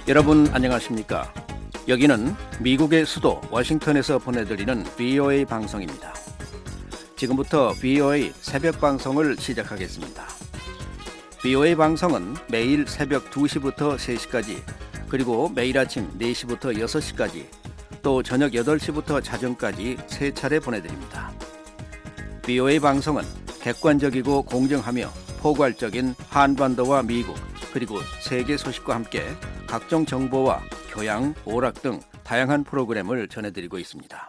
여러분 안녕하십니까? 여기는 미국의 수도 워싱턴에서 보내드리는 VOA 방송입니다. 지금부터 VOA 새벽 방송을 시작하겠습니다. VOA 방송은 매일 새벽 2시부터 3시까지, 그리고 매일 아침 4시부터 6시까지, 또 저녁 8시부터 자정까지 3차례 보내드립니다. VOA 방송은 객관적이고 공정하며 포괄적인 한반도와 미국, 그리고 세계 소식과 함께 각종 정보와 교양, 오락 등 다양한 프로그램을 전해드리고 있습니다.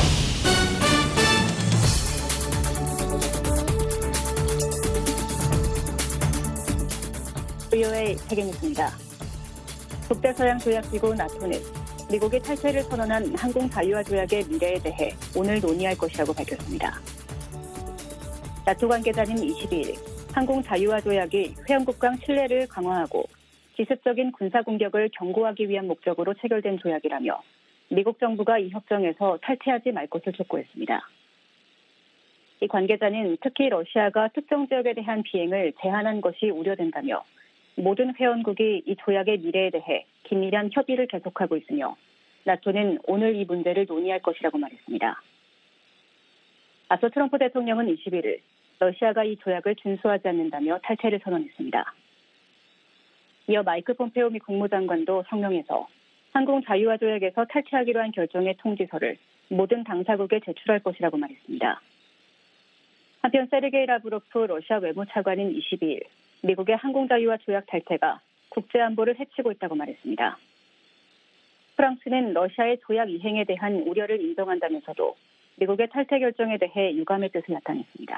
VOA 세계뉴스입니다. 북대서양조약기구 나토는 미국이 탈퇴를 선언한 항공자유화 조약의 미래에 대해 오늘 논의할 것이라고 밝혔습니다. 나토 관계자는 22일 항공자유화 조약이 회원국 간 신뢰를 강화하고 기습적인 군사공격을 경고하기 위한 목적으로 체결된 조약이라며 미국 정부가 이 협정에서 탈퇴하지 말 것을 촉구했습니다. 이 관계자는 특히 러시아가 특정 지역에 대한 비행을 제한한 것이 우려된다며 모든 회원국이 이 조약의 미래에 대해 긴밀한 협의를 계속하고 있으며 나토는 오늘 이 문제를 논의할 것이라고 말했습니다. 앞서 트럼프 대통령은 21일 러시아가 이 조약을 준수하지 않는다며 탈퇴를 선언했습니다. 이어 마이크 폼페오 미 국무장관도 성명에서 항공자유화 조약에서 탈퇴하기로 한 결정의 통지서를 모든 당사국에 제출할 것이라고 말했습니다. 한편 세르게이 라브로프 러시아 외무차관은 22일 미국의 항공자유화 조약 탈퇴가 국제안보를 해치고 있다고 말했습니다. 프랑스는 러시아의 조약 이행에 대한 우려를 인정한다면서도 미국의 탈퇴 결정에 대해 유감의 뜻을 나타냈습니다.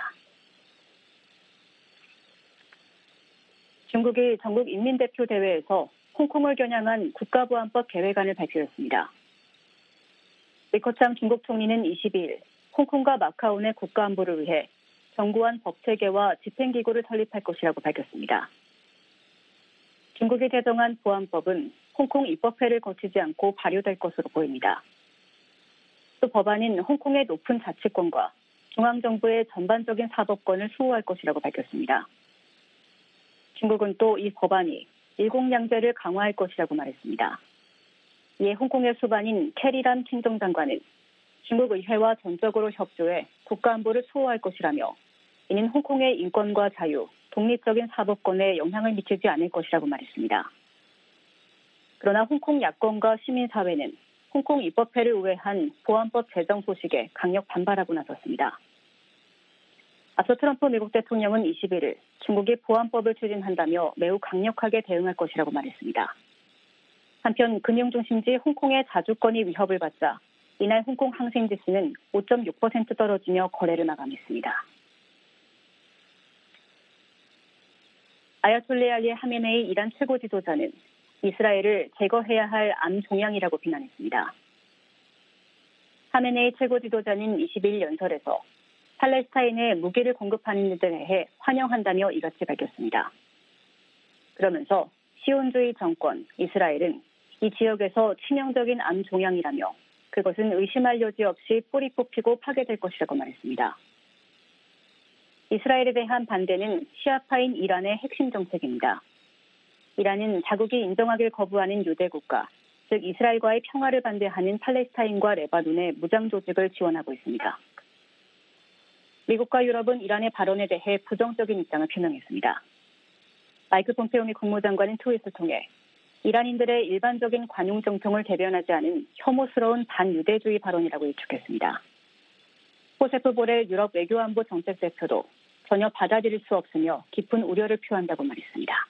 중국이 전국인민대표대회에서 홍콩을 겨냥한 국가보안법 계획안을 발표했습니다. 리커창 중국 총리는 22일 홍콩과 마카오 내 국가안보를 위해 견고한 법체계와 집행기구를 설립할 것이라고 밝혔습니다. 중국이 제정한 보안법은 홍콩 입법회를 거치지 않고 발효될 것으로 보입니다. 또 법안은 홍콩의 높은 자치권과 중앙정부의 전반적인 사법권을 수호할 것이라고 밝혔습니다. 중국은 또 이 법안이 일공양제를 강화할 것이라고 말했습니다. 이에 홍콩의 수반인 캐리람 행정장관은 중국 의회와 전적으로 협조해 국가안보를 수호할 것이라며 이는 홍콩의 인권과 자유, 독립적인 사법권에 영향을 미치지 않을 것이라고 말했습니다. 그러나 홍콩 야권과 시민사회는 홍콩 입법회를 우회한 보안법 제정 소식에 강력 반발하고 나섰습니다. 앞서 트럼프 미국 대통령은 21일 중국이 보안법을 추진한다며 매우 강력하게 대응할 것이라고 말했습니다. 한편 금융중심지 홍콩의 자주권이 위협을 받자 이날 홍콩 항생지수는 5.6% 떨어지며 거래를 마감했습니다. 아야톨레 알리 하메네이 이란 최고 지도자는 이스라엘을 제거해야 할 암 종양이라고 비난했습니다. 하메네이 최고 지도자는 22일 연설에서 팔레스타인에 무기를 공급하는 데 대해 환영한다며 이같이 밝혔습니다. 그러면서 시온주의 정권 이스라엘은 이 지역에서 치명적인 암 종양이라며 그것은 의심할 여지 없이 뿌리 뽑히고 파괴될 것이라고 말했습니다. 이스라엘에 대한 반대는 시아파인 이란의 핵심 정책입니다. 이란은 자국이 인정하길 거부하는 유대 국가, 즉 이스라엘과의 평화를 반대하는 팔레스타인과 레바논의 무장 조직을 지원하고 있습니다. 미국과 유럽은 이란의 발언에 대해 부정적인 입장을 표명했습니다. 마이크 폼페오 미 국무장관은 트윗을 통해 이란인들의 일반적인 관용 정통을 대변하지 않은 혐오스러운 반유대주의 발언이라고 일축했습니다. 호세프 보렐 유럽 외교안보 정책 대표도 전혀 받아들일 수 없으며 깊은 우려를 표한다고 말했습니다.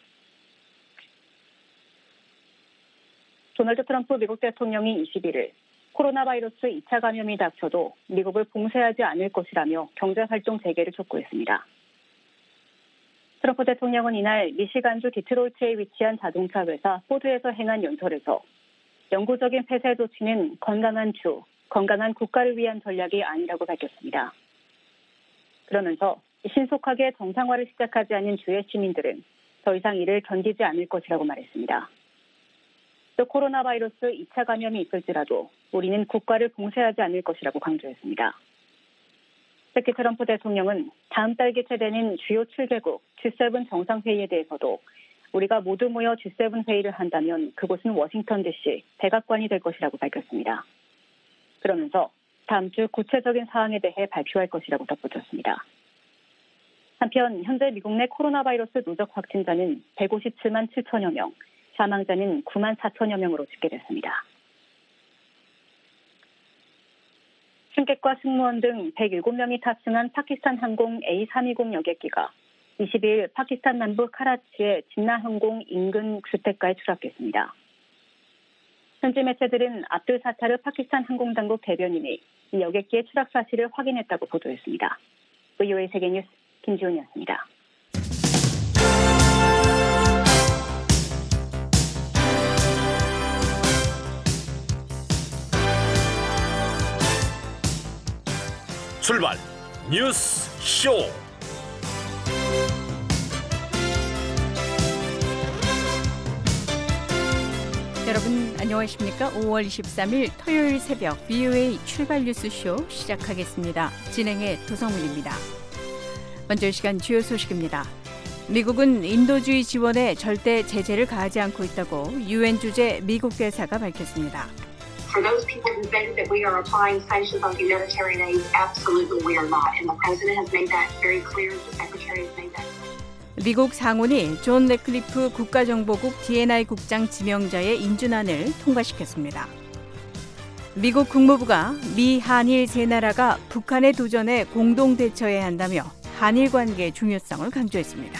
도널드 트럼프 미국 대통령이 21일 코로나 바이러스 2차 감염이 닥쳐도 미국을 봉쇄하지 않을 것이라며 경제활동 재개를 촉구했습니다. 트럼프 대통령은 이날 미시간주 디트로이트에 위치한 자동차 회사 포드에서 행한 연설에서 영구적인 폐쇄 조치는 건강한 주, 건강한 국가를 위한 전략이 아니라고 밝혔습니다. 그러면서 신속하게 정상화를 시작하지 않은 주의 시민들은 더 이상 이를 견디지 않을 것이라고 말했습니다. 또 코로나 바이러스 2차 감염이 있을지라도 우리는 국가를 봉쇄하지 않을 것이라고 강조했습니다. 특히 트럼프 대통령은 다음 달 개최되는 주요 7개국 G7 정상회의에 대해서도 우리가 모두 모여 G7 회의를 한다면 그곳은 워싱턴 DC 백악관이 될 것이라고 밝혔습니다. 그러면서 다음 주 구체적인 사항에 대해 발표할 것이라고 덧붙였습니다. 한편 현재 미국 내 코로나 바이러스 누적 확진자는 157만 7천여 명, 사망자는 9만 4천여 명으로 집계됐습니다. 승객과 승무원 등 107명이 탑승한 파키스탄 항공 A320 여객기가 22일 파키스탄 남부 카라치의 진나 항공 인근 주택가에 추락했습니다. 현지 매체들은 압둘 사타르 파키스탄 항공당국 대변인이 이 여객기의 추락 사실을 확인했다고 보도했습니다. VOA 세계뉴스 김지훈이었습니다. 출발 뉴스 쇼. 여러분 안녕하십니까? 5월 23일 토요일 새벽 VOA 출발 뉴스쇼 시작하겠습니다. 진행의 도성훈입니다. 먼저 이 시간 주요 소식입니다. 미국은 인도주의 지원에 절대 제재를 가하지 않고 있다고 유엔 주재 미국 대사가 밝혔습니다. For those people who think that we are applying sanctions on humanitarian aid, absolutely we are not. And the President has made that very clear. The Secretary has made that clear. 미국 상원이 존 레클리프 국가정보국 D&I 국장 지명자의 인준안을 통과시켰습니다. 미국 국무부가 미, 한일 세 나라가 북한의 도전에 공동 대처해야 한다며 한일 관계의 중요성을 강조했습니다.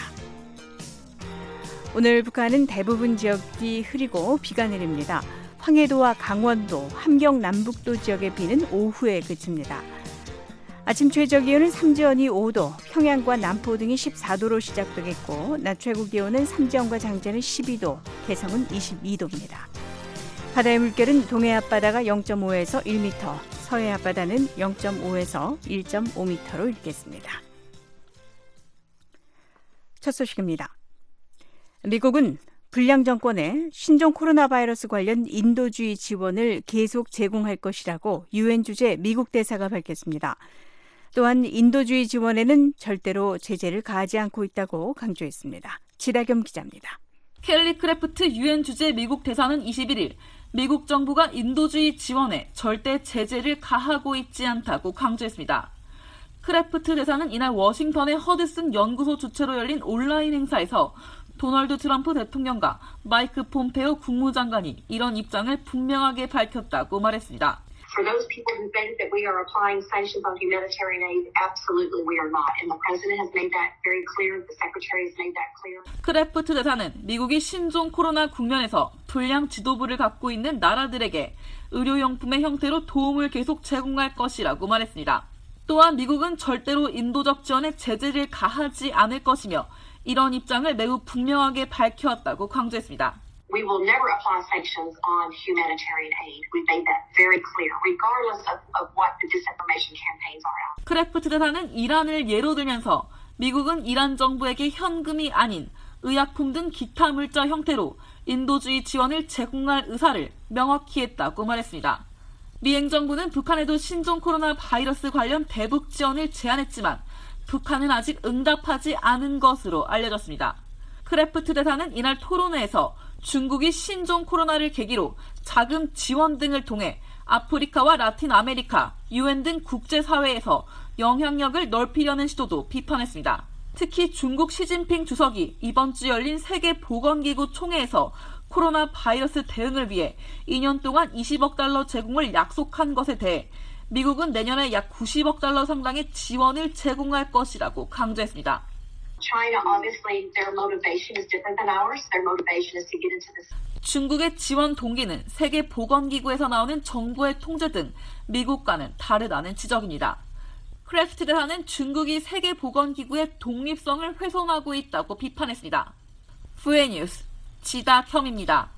오늘 북한은 대부분 지역이 흐리고 비가 내립니다. 황해도와 강원도, 함경 남북도 지역의 비는 오후에 그칩니다. 아침 최저 기온은 삼지연이 5도, 평양과 남포 등이 14도로 시작되겠고 낮 최고 기온은 삼지연과 장제는 12도, 개성은 22도입니다. 바다의 물결은 동해 앞바다가 0.5에서 1m, 서해 앞바다는 0.5에서 1.5m로 일겠습니다. 첫 소식입니다. 미국은 불량 정권에 신종 코로나 바이러스 관련 인도주의 지원을 계속 제공할 것이라고 유엔 주재 미국 대사가 밝혔습니다. 또한 인도주의 지원에는 절대로 제재를 가하지 않고 있다고 강조했습니다. 지다겸 기자입니다. 켈리 크래프트 유엔 주재 미국 대사는 21일 미국 정부가 인도주의 지원에 절대 제재를 가하고 있지 않다고 강조했습니다. 크래프트 대사는 이날 워싱턴의 허드슨 연구소 주최로 열린 온라인 행사에서 도널드 트럼프 대통령과 마이크 폼페오 국무장관이 이런 입장을 분명하게 밝혔다고 말했습니다. For those people who think that we are applying sanctions on humanitarian aid, absolutely we are not. And the President has made that very clear. The Secretary has made that clear. 크래프트 대사는 미국이 신종 코로나 국면에서 불량 지도부를 갖고 있는 나라들에게 의료용품의 형태로 도움을 계속 제공할 것이라고 말했습니다. 또한 미국은 절대로 인도적 지원에 제재를 가하지 않을 것이며 이런 입장을 매우 분명하게 밝혀왔다고 강조했습니다. We will never apply sanctions on humanitarian aid. We've made that very clear, regardless of what the disinformation campaigns are out. 크래프트 대사는 이란을 예로 들면서 미국은 이란 정부에게 현금이 아닌 의약품 등 기타 물자 형태로 인도주의 지원을 제공할 의사를 명확히 했다고 말했습니다. 미 행정부는 북한에도 신종 코로나 바이러스 관련 대북 지원을 제안했지만 북한은 아직 응답하지 않은 것으로 알려졌습니다. 크래프트 대사는 이날 토론회에서 중국이 신종 코로나를 계기로 자금 지원 등을 통해 아프리카와 라틴 아메리카, 유엔 등 국제사회에서 영향력을 넓히려는 시도도 비판했습니다. 특히 중국 시진핑 주석이 이번 주 열린 세계보건기구 총회에서 코로나 바이러스 대응을 위해 2년 동안 20억 달러 제공을 약속한 것에 대해 미국은 내년에 약 90억 달러 상당의 지원을 제공할 것이라고 강조했습니다. China, obviously, their motivation is different than ours. Their motivation is to get into this. 중국의 지원 동기는 세계보건기구에서 나오는 정부의 통제 등 미국과는 다르다는 지적입니다. 크래프트 대사는 중국이 세계보건기구의 독립성을 훼손하고 있다고 비판했습니다. VOA 뉴스 지다겸입니다.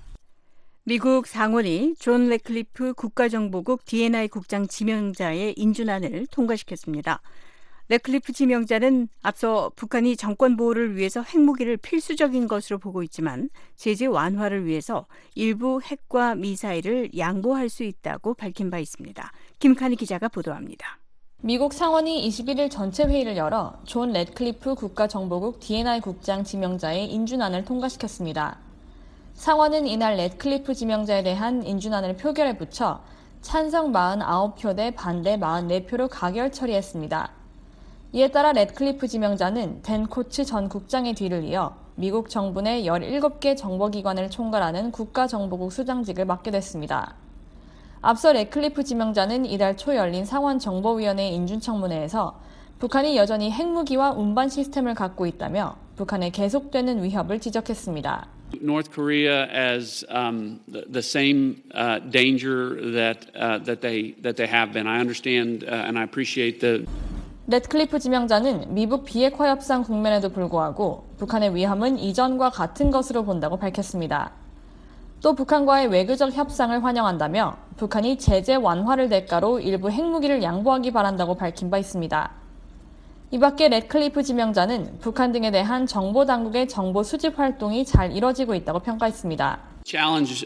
미국 상원이 존 레클리프 국가정보국 D&I 국장 지명자의 인준안을 통과시켰습니다. 레클리프 지명자는 앞서 북한이 정권 보호를 위해서 핵무기를 필수적인 것으로 보고 있지만 제재 완화를 위해서 일부 핵과 미사일을 양보할 수 있다고 밝힌 바 있습니다. 김칸희 기자가 보도합니다. 미국 상원이 21일 전체 회의를 열어 존 래드클리프 국가정보국 D&I 국장 지명자의 인준안을 통과시켰습니다. 상원은 이날 래드클리프 지명자에 대한 인준안을 표결에 붙여 찬성 49표 대 반대 44표로 가결 처리했습니다. 이에 따라 래드클리프 지명자는 댄 코츠 전 국장의 뒤를 이어 미국 정부 내 17개 정보기관을 총괄하는 국가정보국 수장직을 맡게 됐습니다. 앞서 래드클리프 지명자는 이달 초 열린 상원정보위원회 인준청문회에서 북한이 여전히 핵무기와 운반 시스템을 갖고 있다며 북한의 계속되는 위협을 지적했습니다. North Korea as the same danger that they have been. I understand and I appreciate the. 래드클리프 지명자는 미북 비핵화 협상 국면에도 불구하고 북한의 위험은 이전과 같은 것으로 본다고 밝혔습니다. 또 북한과의 외교적 협상을 환영한다며 북한이 제재 완화를 대가로 일부 핵무기를 양보하기 바란다고 밝힌 바 있습니다. 이 밖에 래드클리프 지명자는 북한 등에 대한 정보 당국의 정보 수집 활동이 잘 이뤄지고 있다고 평가했습니다. Challenge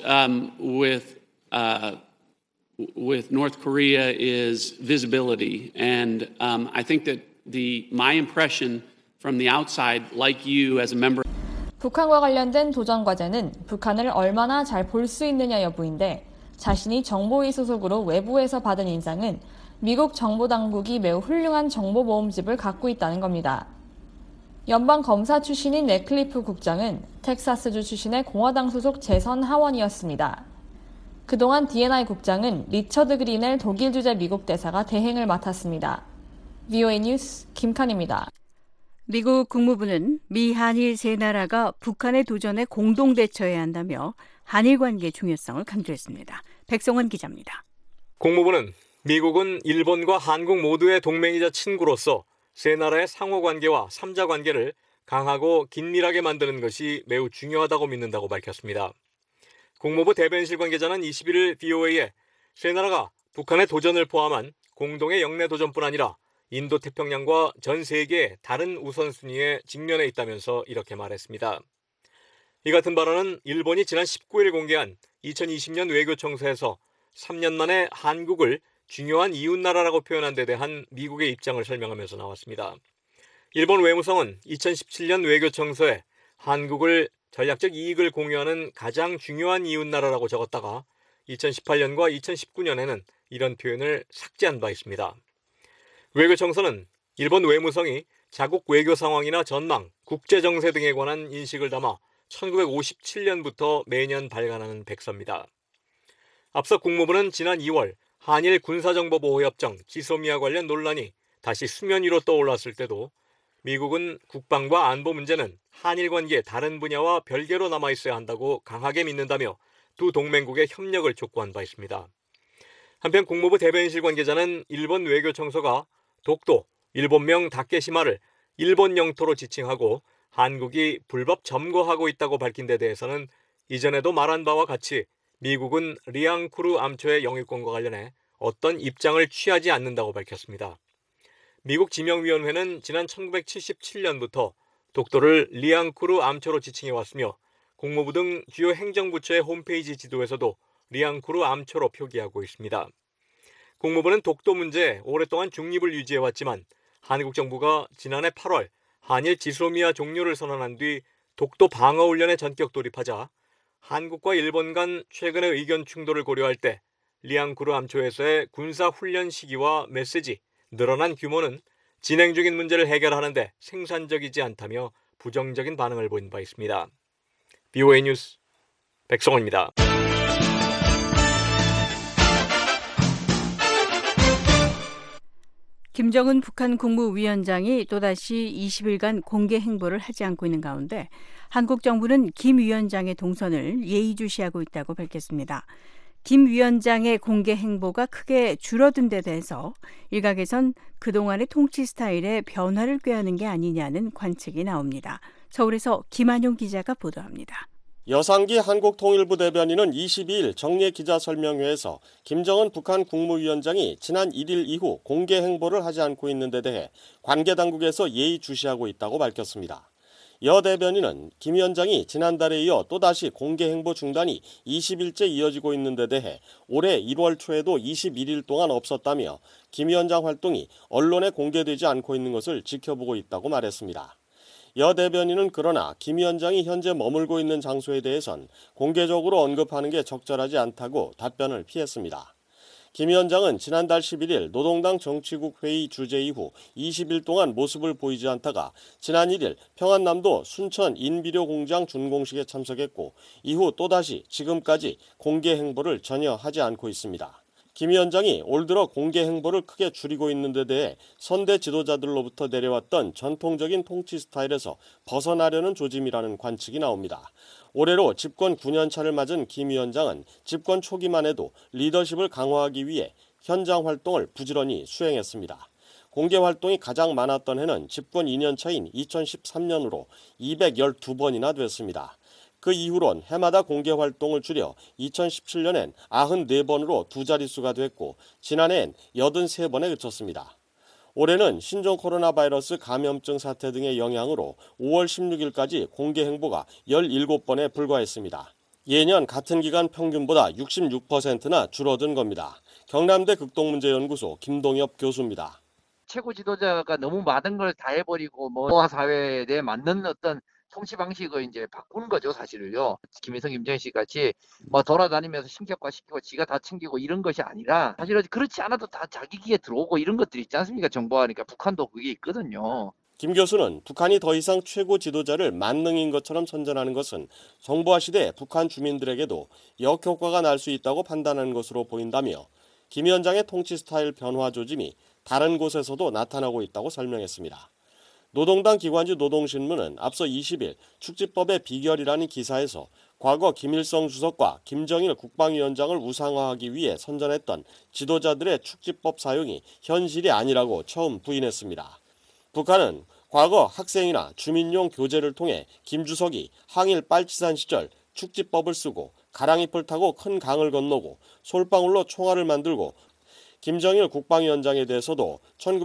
with North Korea is visibility, and I think that my impression from the outside, like you as a member. 북한과 관련된 도전 과제는 북한을 얼마나 잘 볼 수 있느냐 여부인데 자신이 정보위 소속으로 외부에서 받은 인상은 미국 정보당국이 매우 훌륭한 정보모음집을 갖고 있다는 겁니다. 연방검사 출신인 래클리프 국장은 텍사스주 출신의 공화당 소속 재선 하원이었습니다. 그동안 D&I 국장은 리처드 그린엘 독일 주재 미국 대사가 대행을 맡았습니다. VOA 뉴스 김칸입니다. 미국 국무부는 미, 한일 세 나라가 북한의 도전에 공동 대처해야 한다며 한일 관계의 중요성을 강조했습니다. 백성원 기자입니다. 국무부는 미국은 일본과 한국 모두의 동맹이자 친구로서 세 나라의 상호관계와 3자 관계를 강하고 긴밀하게 만드는 것이 매우 중요하다고 믿는다고 밝혔습니다. 국무부 대변실 관계자는 21일 VOA에 세 나라가 북한의 도전을 포함한 공동의 영내 도전뿐 아니라 인도태평양과 전 세계의 다른 우선순위에 직면해 있다면서 이렇게 말했습니다. 이 같은 발언은 일본이 지난 19일 공개한 2020년 외교청서에서 3년 만에 한국을 중요한 이웃나라라고 표현한 데 대한 미국의 입장을 설명하면서 나왔습니다. 일본 외무성은 2017년 외교청서에 한국을 전략적 이익을 공유하는 가장 중요한 이웃나라라고 적었다가 2018년과 2019년에는 이런 표현을 삭제한 바 있습니다. 외교청서는 일본 외무성이 자국 외교 상황이나 전망, 국제정세 등에 관한 인식을 담아 1957년부터 매년 발간하는 백서입니다. 앞서 국무부는 지난 2월 한일 군사정보보호협정 지소미아 관련 논란이 다시 수면 위로 떠올랐을 때도 미국은 국방과 안보 문제는 한일 관계의 다른 분야와 별개로 남아있어야 한다고 강하게 믿는다며 두 동맹국의 협력을 촉구한 바 있습니다. 한편 국무부 대변실 관계자는 일본 외교청서가 독도, 일본명 다케시마를 일본 영토로 지칭하고 한국이 불법 점거하고 있다고 밝힌 데 대해서는 이전에도 말한 바와 같이 미국은 리앙쿠르 암초의 영유권과 관련해 어떤 입장을 취하지 않는다고 밝혔습니다. 미국 지명위원회는 지난 1977년부터 독도를 리앙쿠르 암초로 지칭해왔으며 국무부 등 주요 행정부처의 홈페이지 지도에서도 리앙쿠르 암초로 표기하고 있습니다. 국무부는 독도 문제에 오랫동안 중립을 유지해왔지만 한국 정부가 지난해 8월 한일 지소미아 종료를 선언한 뒤 독도 방어훈련에 전격 돌입하자 한국과 일본 간 최근의 의견 충돌을 고려할 때 리앙쿠르 암초에서의 군사훈련 시기와 메시지, 늘어난 규모는 진행 중인 문제를 해결하는 데 생산적이지 않다며 부정적인 반응을 보인 바 있습니다. VOA 뉴스 백성원입니다. 김정은 북한 국무위원장이 또다시 20일간 공개 행보를 하지 않고 있는 가운데 한국 정부는 김 위원장의 동선을 예의주시하고 있다고 밝혔습니다. 김 위원장의 공개 행보가 크게 줄어든 데 대해서 일각에선 그동안의 통치 스타일에 변화를 꾀하는 게 아니냐는 관측이 나옵니다. 서울에서 김한용 기자가 보도합니다. 여상기 한국통일부 대변인은 22일 정례 기자설명회에서 김정은 북한 국무위원장이 지난 1일 이후 공개 행보를 하지 않고 있는 데 대해 관계당국에서 예의주시하고 있다고 밝혔습니다. 여 대변인은 김 위원장이 지난달에 이어 또다시 공개 행보 중단이 20일째 이어지고 있는 데 대해 올해 1월 초에도 21일 동안 없었다며 김 위원장 활동이 언론에 공개되지 않고 있는 것을 지켜보고 있다고 말했습니다. 여 대변인은 그러나 김 위원장이 현재 머물고 있는 장소에 대해선 공개적으로 언급하는 게 적절하지 않다고 답변을 피했습니다. 김 위원장은 지난달 11일 노동당 정치국 회의 주재 이후 20일 동안 모습을 보이지 않다가 지난 1일 평안남도 순천 인비료 공장 준공식에 참석했고 이후 또다시 지금까지 공개 행보를 전혀 하지 않고 있습니다. 김 위원장이 올 들어 공개 행보를 크게 줄이고 있는 데 대해 선대 지도자들로부터 내려왔던 전통적인 통치 스타일에서 벗어나려는 조짐이라는 관측이 나옵니다. 올해로 집권 9년차를 맞은 김 위원장은 집권 초기만 해도 리더십을 강화하기 위해 현장 활동을 부지런히 수행했습니다. 공개 활동이 가장 많았던 해는 집권 2년차인 2013년으로 212번이나 됐습니다. 그 이후론 해마다 공개 활동을 줄여 2017년엔 94번으로 두 자릿수가 됐고 지난해엔 83번에 그쳤습니다. 올해는 신종 코로나 바이러스 감염증 사태 등의 영향으로 5월 16일까지 공개 행보가 17번에 불과했습니다. 예년 같은 기간 평균보다 66%나 줄어든 겁니다. 경남대 극동문제연구소 김동엽 교수입니다. 최고 지도자가 너무 많은 걸 다 해버리고 노화 사회에 맞는 어떤 통치 방식을 이제 바꾸는 거죠, 사실을요. 김일성, 김정일 씨 같이 돌아다니면서 신격화시키고 지가 다 챙기고 이런 것이 아니라 사실은 그렇지 않아도 다 자기 귀에 들어오고 이런 것들이 있지 않습니까? 정보하니까 북한도 그게 있거든요. 김 교수는 북한이 더 이상 최고 지도자를 만능인 것처럼 선전하는 것은 정보화 시대 북한 주민들에게도 역효과가 날 수 있다고 판단하는 것으로 보인다며 김 위원장의 통치 스타일 변화 조짐이 다른 곳에서도 나타나고 있다고 설명했습니다. 노동당 기관지 노동신문은 앞서 20일 축지법의 비결이라는 기사에서 과거 김일성 주석과 김정일 국방위원장을 우상화하기 위해 선전했던 지도자들의 축지법 사용이 현실이 아니라고 처음 부인했습니다. 북한은 과거 학생이나 주민용 교재를 통해 김 주석이 항일 빨치산 시절 축지법을 쓰고 가랑잎을 타고 큰 강을 건너고 솔방울로 총알을 만들고 김정일 국방위원장에 대해서도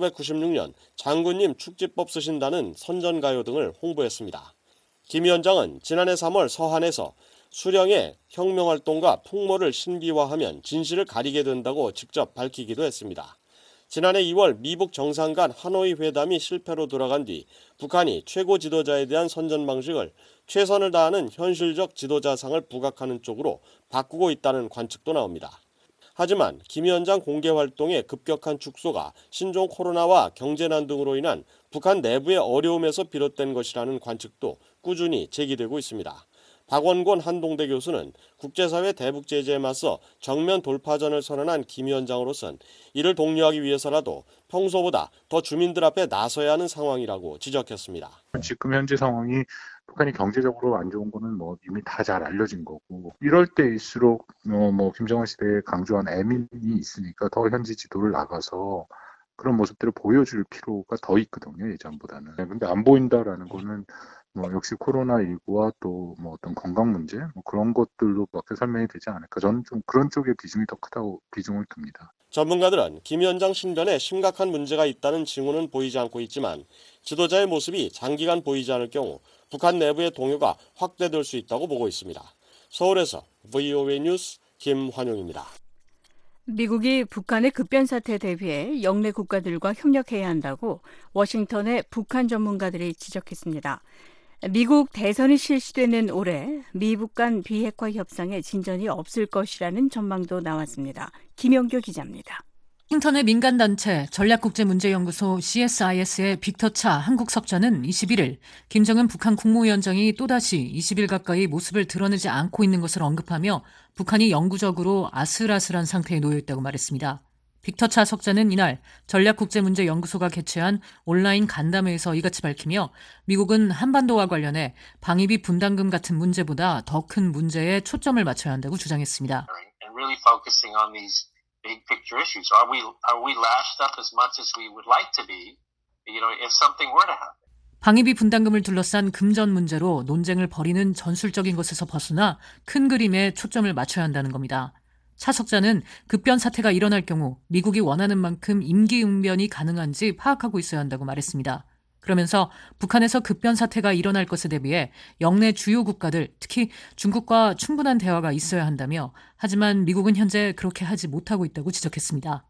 1996년 장군님 축지법 쓰신다는 선전가요 등을 홍보했습니다. 김 위원장은 지난해 3월 서한에서 수령의 혁명활동과 풍모를 신비화하면 진실을 가리게 된다고 직접 밝히기도 했습니다. 지난해 2월 미북 정상 간 하노이 회담이 실패로 돌아간 뒤 북한이 최고 지도자에 대한 선전 방식을 최선을 다하는 현실적 지도자상을 부각하는 쪽으로 바꾸고 있다는 관측도 나옵니다. 하지만 김 위원장 공개 활동의 급격한 축소가 신종 코로나와 경제난 등으로 인한 북한 내부의 어려움에서 비롯된 것이라는 관측도 꾸준히 제기되고 있습니다. 박원곤 한동대 교수는 국제사회 대북 제재에 맞서 정면 돌파전을 선언한 김 위원장으로선 이를 독려하기 위해서라도 평소보다 더 주민들 앞에 나서야 하는 상황이라고 지적했습니다. 지금 현재 상황이 북한이 경제적으로 안 좋은 거는 이미 다 잘 알려진 거고 이럴 때일수록 김정은 시대에 강조한 애민이 있으니까 더 현지 지도를 나가서 그런 모습들을 보여줄 필요가 더 있거든요, 예전보다는. 근데 안 보인다라는 거는 역시 코로나19와 또 어떤 건강 문제 그런 것들로밖에 설명이 되지 않을까. 저는 좀 그런 쪽에 비중이 더 크다고 비중을 둡니다. 전문가들은 김 위원장 신변에 심각한 문제가 있다는 징후는 보이지 않고 있지만 지도자의 모습이 장기간 보이지 않을 경우 북한 내부의 동요가 확대될 수 있다고 보고 있습니다. 서울에서 VOA 뉴스 김환용입니다. 미국이 북한의 급변 사태에 대비해 영내 국가들과 협력해야 한다고 워싱턴의 북한 전문가들이 지적했습니다. 미국 대선이 실시되는 올해 미북 간 비핵화 협상에 진전이 없을 것이라는 전망도 나왔습니다. 김영교 기자입니다. 워싱턴의 민간단체 전략국제문제연구소 CSIS의 빅터 차 한국 석자는 21일 김정은 북한 국무위원장이 또다시 20일 가까이 모습을 드러내지 않고 있는 것을 언급하며 북한이 영구적으로 아슬아슬한 상태에 놓여 있다고 말했습니다. 빅터 차 석자는 이날 전략국제문제연구소가 개최한 온라인 간담회에서 이같이 밝히며 미국은 한반도와 관련해 방위비 분담금 같은 문제보다 더 큰 문제에 초점을 맞춰야 한다고 주장했습니다. Big picture issues. Are we lashed up as much as we would like to be, if something were to happen? 방위비 분담금을 둘러싼 금전 문제로 논쟁을 벌이는 전술적인 것에서 벗어나 큰 그림에 초점을 맞춰야 한다는 겁니다. 차 석자는 급변 사태가 일어날 경우 미국이 원하는 만큼 임기응변이 가능한지 파악하고 있어야 한다고 말했습니다. 그러면서 북한에서 급변 사태가 일어날 것에 대비해 영내 주요 국가들, 특히 중국과 충분한 대화가 있어야 한다며 하지만 미국은 현재 그렇게 하지 못하고 있다고 지적했습니다.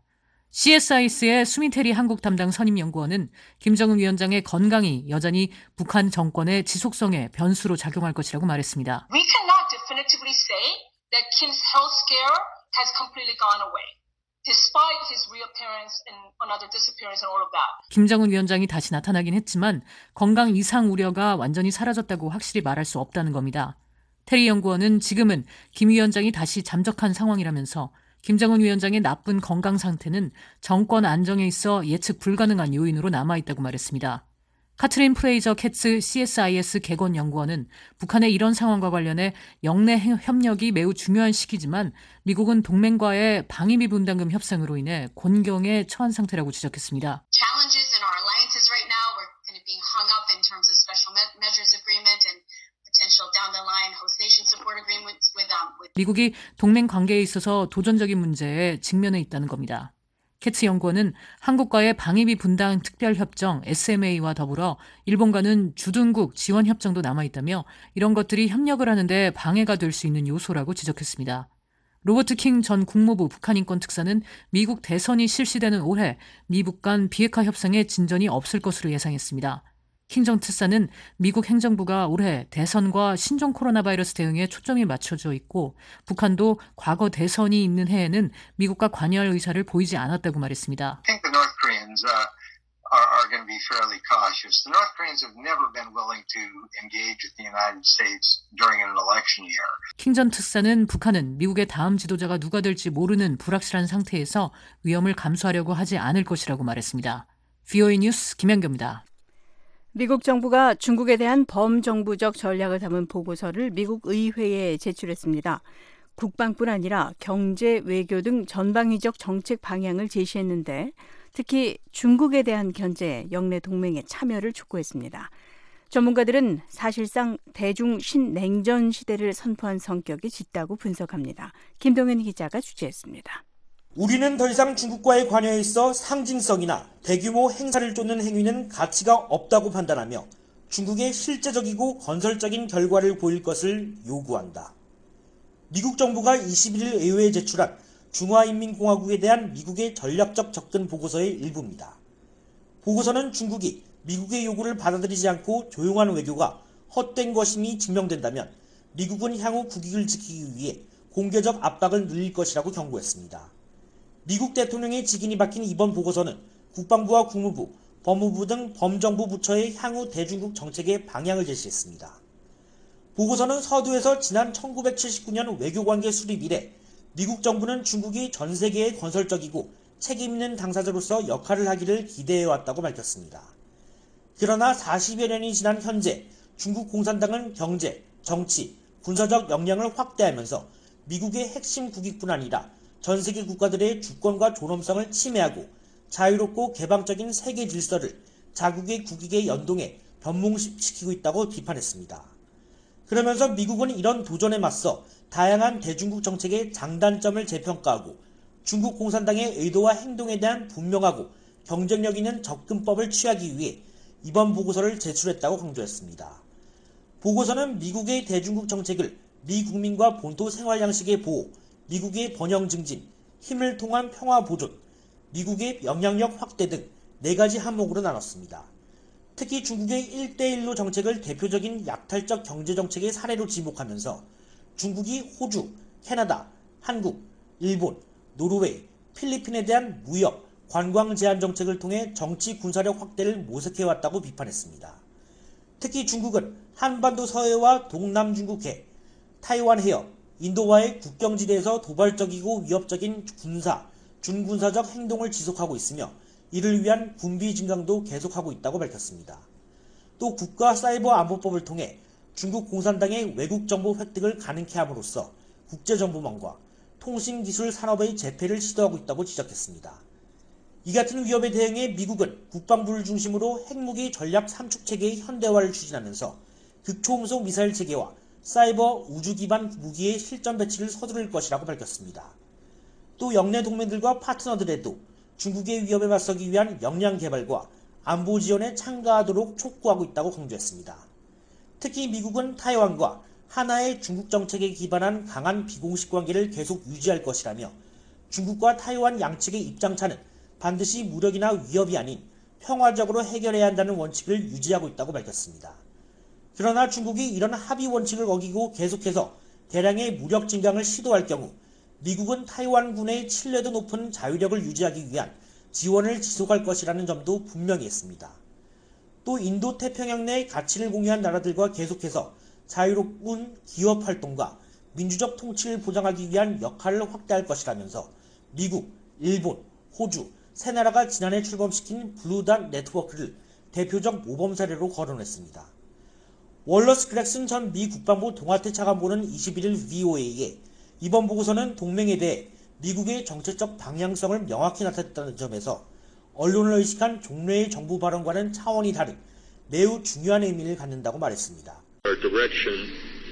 CSIS의 수민테리 한국 담당 선임연구원은 김정은 위원장의 건강이 여전히 북한 정권의 지속성에 변수로 작용할 것이라고 말했습니다. We cannot definitively say that Kim's health scare has completely gone away, despite his reappearance and another disappearance and all of that. 김정은 위원장이 다시 나타나긴 했지만 건강 이상 우려가 완전히 사라졌다고 확실히 말할 수 없다는 겁니다. 테리 연구원은 지금은 김 위원장이 다시 잠적한 상황이라면서 김정은 위원장의 나쁜 건강 상태는 정권 안정에 있어 예측 불가능한 요인으로 남아있다고 말했습니다. 카트린 프레이저 캐츠 CSIS 개건 연구원은 북한의 이런 상황과 관련해 영내 협력이 매우 중요한 시기지만 미국은 동맹과의 방위비 분담금 협상으로 인해 곤경에 처한 상태라고 지적했습니다. Challenges in our alliances right now, we're kind of being hung up in terms of special measures agreement and potential down the line host nation support agreements with 미국이 동맹 관계에 있어서 도전적인 문제에 직면해 있다는 겁니다. 캐츠 연구원은 한국과의 방위비 분담 특별협정 SMA와 더불어 일본과는 주둔국 지원 협정도 남아있다며 이런 것들이 협력을 하는데 방해가 될 수 있는 요소라고 지적했습니다. 로버트 킹 전 국무부 북한인권 특사는 미국 대선이 실시되는 올해 미북 간 비핵화 협상에 진전이 없을 것으로 예상했습니다. 킹 전 특사는 미국 행정부가 올해 대선과 신종 코로나 바이러스 대응에 초점이 맞춰져 있고 북한도 과거 대선이 있는 해에는 미국과 관여할 의사를 보이지 않았다고 말했습니다. I think the North Koreans are going to be fairly cautious. The North Koreans have never been willing to engage with the United States during an election year. 킹 전 특사는 북한은 미국의 다음 지도자가 누가 될지 모르는 불확실한 상태에서 위험을 감수하려고 하지 않을 것이라고 말했습니다. VOA 뉴스 김현규입니다. 미국 정부가 중국에 대한 범정부적 전략을 담은 보고서를 미국 의회에 제출했습니다. 국방뿐 아니라 경제, 외교 등 전방위적 정책 방향을 제시했는데 특히 중국에 대한 견제에 영내 동맹의 참여를 촉구했습니다. 전문가들은 사실상 대중 신냉전 시대를 선포한 성격이 짙다고 분석합니다. 김동현 기자가 취재했습니다. 우리는 더 이상 중국과의 관여에 있어 상징성이나 대규모 행사를 쫓는 행위는 가치가 없다고 판단하며 중국의 실제적이고 건설적인 결과를 보일 것을 요구한다. 미국 정부가 21일 의회에 제출한 중화인민공화국에 대한 미국의 전략적 접근 보고서의 일부입니다. 보고서는 중국이 미국의 요구를 받아들이지 않고 조용한 외교가 헛된 것임이 증명된다면 미국은 향후 국익을 지키기 위해 공개적 압박을 늘릴 것이라고 경고했습니다. 미국 대통령의 직인이 박힌 이번 보고서는 국방부와 국무부, 법무부 등 범정부 부처의 향후 대중국 정책의 방향을 제시했습니다. 보고서는 서두에서 지난 1979년 외교관계 수립 이래 미국 정부는 중국이 전 세계의 건설적이고 책임있는 당사자로서 역할을 하기를 기대해왔다고 밝혔습니다. 그러나 40여 년이 지난 현재 중국 공산당은 경제, 정치, 군사적 역량을 확대하면서 미국의 핵심 국익뿐 아니라 전 세계 국가들의 주권과 존엄성을 침해하고 자유롭고 개방적인 세계 질서를 자국의 국익에 연동해 변몽시키고 있다고 비판했습니다. 그러면서 미국은 이런 도전에 맞서 다양한 대중국 정책의 장단점을 재평가하고 중국 공산당의 의도와 행동에 대한 분명하고 경쟁력 있는 접근법을 취하기 위해 이번 보고서를 제출했다고 강조했습니다. 보고서는 미국의 대중국 정책을 미국민과 본토 생활 양식의 보호, 미국의 번영 증진, 힘을 통한 평화 보존, 미국의 영향력 확대 등 4가지 항목으로 나눴습니다. 특히 중국의 1대1로 정책을 대표적인 약탈적 경제정책의 사례로 지목하면서 중국이 호주, 캐나다, 한국, 일본, 노르웨이, 필리핀에 대한 무역, 관광 제한 정책을 통해 정치 군사력 확대를 모색해왔다고 비판했습니다. 특히 중국은 한반도 서해와 동남중국해, 타이완 해협, 인도와의 국경지대에서 도발적이고 위협적인 군사, 준군사적 행동을 지속하고 있으며 이를 위한 군비 증강도 계속하고 있다고 밝혔습니다. 또 국가사이버안보법을 통해 중국 공산당의 외국정보 획득을 가능케 함으로써 국제정보망과 통신기술 산업의 재패를 시도하고 있다고 지적했습니다. 이 같은 위협에 대응해 미국은 국방부를 중심으로 핵무기 전략 3축 체계의 현대화를 추진하면서 극초음속 미사일 체계와 사이버 우주 기반 무기의 실전 배치를 서두를 것이라고 밝혔습니다. 또 영내 동맹들과 파트너들에도 중국의 위협에 맞서기 위한 역량 개발과 안보 지원에 참가하도록 촉구하고 있다고 강조했습니다. 특히 미국은 타이완과 하나의 중국 정책에 기반한 강한 비공식 관계를 계속 유지할 것이라며 중국과 타이완 양측의 입장차는 반드시 무력이나 위협이 아닌 평화적으로 해결해야 한다는 원칙을 유지하고 있다고 밝혔습니다. 그러나 중국이 이런 합의 원칙을 어기고 계속해서 대량의 무력 증강을 시도할 경우 미국은 타이완군의 신뢰도 높은 자위력을 유지하기 위한 지원을 지속할 것이라는 점도 분명히 했습니다. 또 인도 태평양 내 가치를 공유한 나라들과 계속해서 자유로운 기업 활동과 민주적 통치를 보장하기 위한 역할을 확대할 것이라면서 미국, 일본, 호주, 세 나라가 지난해 출범시킨 블루닷 네트워크를 대표적 모범 사례로 거론했습니다. 월러스 그렉슨 전 미 국방부 동아태 차관보는 21일 VOA에 이번 보고서는 동맹에 대해 미국의 정책적 방향성을 명확히 나타냈다는 점에서 언론을 의식한 종래의 정부 발언과는 차원이 다른 매우 중요한 의미를 갖는다고 말했습니다. Our direction,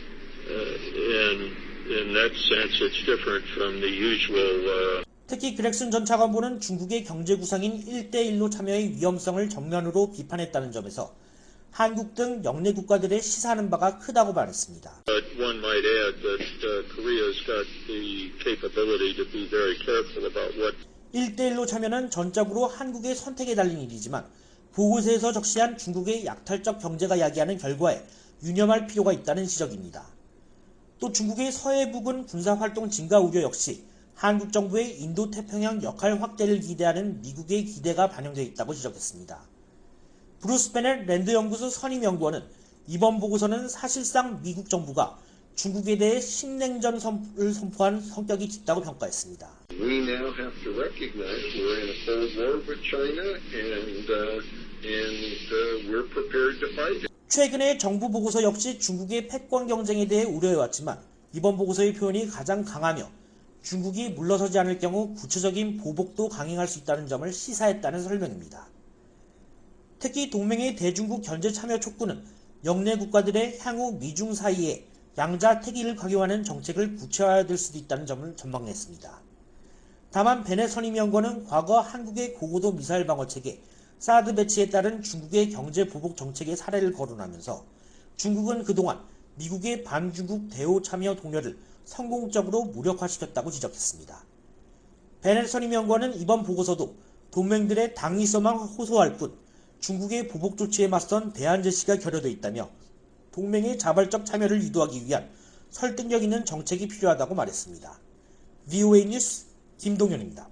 in that sense, it's different from the usual. 특히 그렉슨 전 차관보는 중국의 경제 구상인 1대1로 참여의 위험성을 정면으로 비판했다는 점에서 한국 등 영내 국가들의 시사하는 바가 크다고 말했습니다. One might add that Korea's got the capability to be very careful about what. 1대1로 참여는 전적으로 한국의 선택에 달린 일이지만 보고서에서 적시한 중국의 약탈적 경제가 야기하는 결과에 유념할 필요가 있다는 지적입니다. 또 중국의 서해 부근 군사활동 증가 우려 역시 한국 정부의 인도태평양 역할 확대를 기대하는 미국의 기대가 반영되어 있다고 지적했습니다. 브루스 베넷 랜드 연구소 선임연구원은 이번 보고서는 사실상 미국 정부가 중국에 대해 신냉전을 선포한 성격이 짙다고 평가했습니다. We now have to recognize we're in a cold war with China and we're prepared to fight it. 최근에 정부 보고서 역시 중국의 패권 경쟁에 대해 우려해왔지만 이번 보고서의 표현이 가장 강하며 중국이 물러서지 않을 경우 구체적인 보복도 강행할 수 있다는 점을 시사했다는 설명입니다. 특히 동맹의 대중국 견제 참여 촉구는 영내 국가들의 향후 미중 사이에 양자 태기를 강요하는 정책을 구체화될 수도 있다는 점을 전망했습니다. 다만 베넷 선임연구원은 과거 한국의 고고도 미사일 방어 체계 사드 배치에 따른 중국의 경제 보복 정책의 사례를 거론하면서 중국은 그동안 미국의 반중국 대오 참여 동료를 성공적으로 무력화시켰다고 지적했습니다. 베넷 선임연구원은 이번 보고서도 동맹들의 당위성만 호소할 뿐 중국의 보복 조치에 맞선 대안 제시가 결여되어 있다며 동맹의 자발적 참여를 유도하기 위한 설득력 있는 정책이 필요하다고 말했습니다. VOA 뉴스 김동현입니다.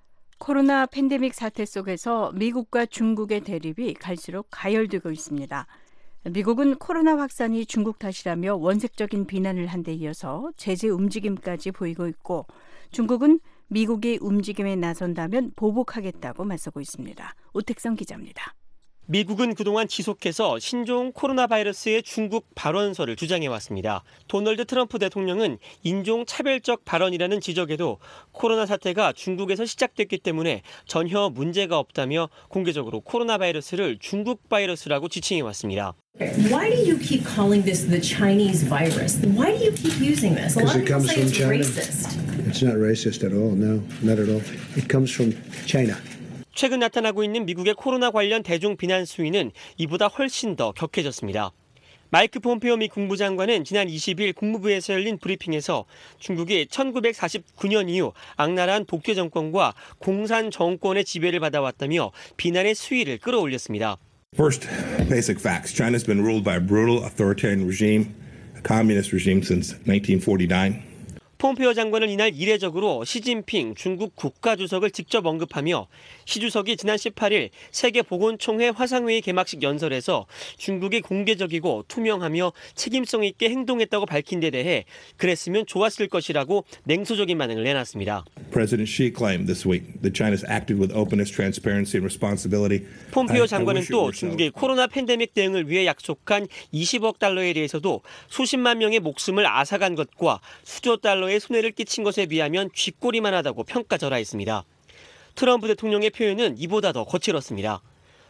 코로나 팬데믹 사태 속에서 미국과 중국의 대립이 갈수록 가열되고 있습니다. 미국은 코로나 확산이 중국 탓이라며 원색적인 비난을 한 데 이어서 제재 움직임까지 보이고 있고 중국은 미국의 움직임에 나선다면 보복하겠다고 맞서고 있습니다. 오택성 기자입니다. 미국은 그동안 지속해서 신종 코로나 바이러스의 중국 발원설을 주장해왔습니다. 도널드 트럼프 대통령은 인종차별적 발언이라는 지적에도 코로나 사태가 중국에서 시작됐기 때문에 전혀 문제가 없다며 공개적으로 코로나 바이러스를 중국 바이러스라고 지칭해왔습니다. Why do you keep calling this the Chinese virus? Why do you keep using this? A lot of people say it's racist. It's not racist at all. No, not at all. It comes from China. 최근 나타나고 있는 미국의 코로나 관련 대중 비난 수위는 이보다 훨씬 더 격해졌습니다. 마이크 폼페오 미 국무장관은 지난 20일 국무부에서 열린 브리핑에서 중국이 1949년 이후 악랄한 독재 정권과 공산 정권의 지배를 받아왔다며 비난의 수위를 끌어올렸습니다. First, basic facts. China's been ruled by a brutal authoritarian regime, a communist regime since 1949. 폼페오 장관은 이날 이례적으로 시진핑 중국 국가주석을 직접 언급하며 시 주석이 지난 18일 세계보건총회 화상회의 개막식 연설에서 중국이 공개적이고 투명하며 책임성 있게 행동했다고 밝힌 데 대해 그랬으면 좋았을 것이라고 냉소적인 반응을 내놨습니다. President Xi claimed this week that China's acted with openness, transparency and responsibility. 폼페오 장관은 또 중국이 코로나 팬데믹 대응을 위해 약속한 20억 달러에 대해서도 수십만 명의 목숨을 앗아간 것과 수조 달러의 손해를 끼친 것에 비하면 쥐꼬리만 하다고 평가절하했습니다. 트럼프 대통령의 표현은 이보다 더 거칠었습니다.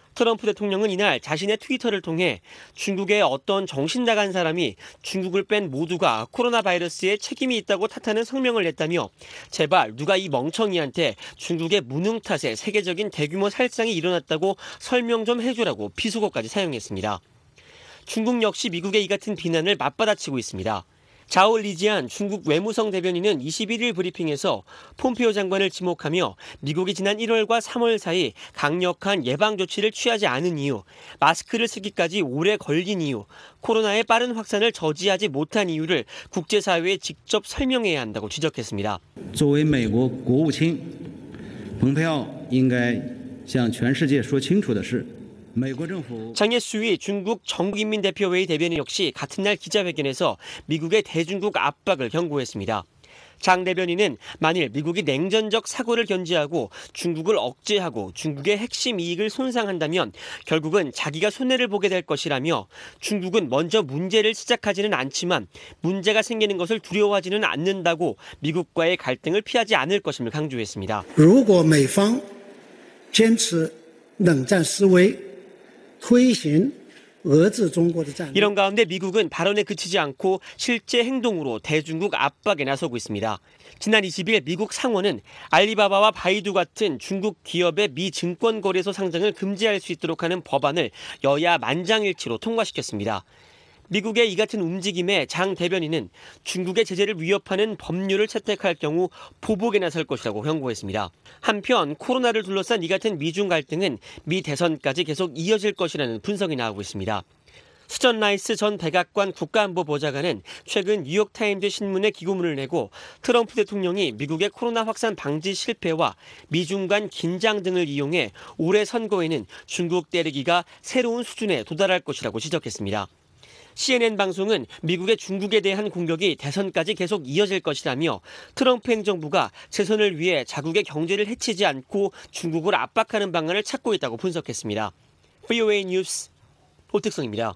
트럼프 대통령은 이날 자신의 트위터를 통해 중국의 어떤 정신 나간 사람이 중국을 뺀 모두가 코로나 바이러스에 책임이 있다고 탓하는 성명을 냈다며 제발 누가 이 멍청이한테 중국의 무능 탓에 세계적인 대규모 살상이 일어났다고 설명 좀 해주라고 비속어까지 사용했습니다. 중국 역시 미국의 이 같은 비난을 맞받아치고 있습니다. 자오 리지안 중국 외무성 대변인은 21일 브리핑에서 폼페오 장관을 지목하며 미국이 지난 1월과 3월 사이 강력한 예방 조치를 취하지 않은 이유, 마스크를 쓰기까지 오래 걸린 이유, 코로나의 빠른 확산을 저지하지 못한 이유를 국제사회에 직접 설명해야 한다고 지적했습니다. 作为美国国务卿，蓬佩奥应该向全世界说清楚的是。 장예수위 중국 전국인민대표회의 대변인 역시 같은 날 기자회견에서 미국의 대중국 압박을 경고했습니다. 장 대변인은 만일 미국이 냉전적 사고를 견지하고 중국을 억제하고 중국의 핵심 이익을 손상한다면 결국은 자기가 손해를 보게 될 것이라며 중국은 먼저 문제를 시작하지는 않지만 문제가 생기는 것을 두려워하지는 않는다고 미국과의 갈등을 피하지 않을 것임을 강조했습니다. 如果美方坚持冷战思维 이런 가운데 미국은 발언에 그치지 않고 실제 행동으로 대중국 압박에 나서고 있습니다. 지난 20일 미국 상원은 알리바바와 바이두 같은 중국 기업의 미 증권 거래소 상장을 금지할 수 있도록 하는 법안을 여야 만장일치로 통과시켰습니다. 미국의 이 같은 움직임에 장 대변인은 중국의 제재를 위협하는 법률을 채택할 경우 보복에 나설 것이라고 경고했습니다. 한편 코로나를 둘러싼 이 같은 미중 갈등은 미 대선까지 계속 이어질 것이라는 분석이 나오고 있습니다. 수전 라이스 전 백악관 국가안보보좌관은 최근 뉴욕타임즈 신문에 기고문을 내고 트럼프 대통령이 미국의 코로나 확산 방지 실패와 미중 간 긴장 등을 이용해 올해 선거에는 중국 때리기가 새로운 수준에 도달할 것이라고 지적했습니다. CNN 방송은 미국의 중국에 대한 공격이 대선까지 계속 이어질 것이라며 트럼프 행정부가 재선을 위해 자국의 경제를 해치지 않고 중국을 압박하는 방안을 찾고 있다고 분석했습니다. VOA 뉴스 오택성입니다.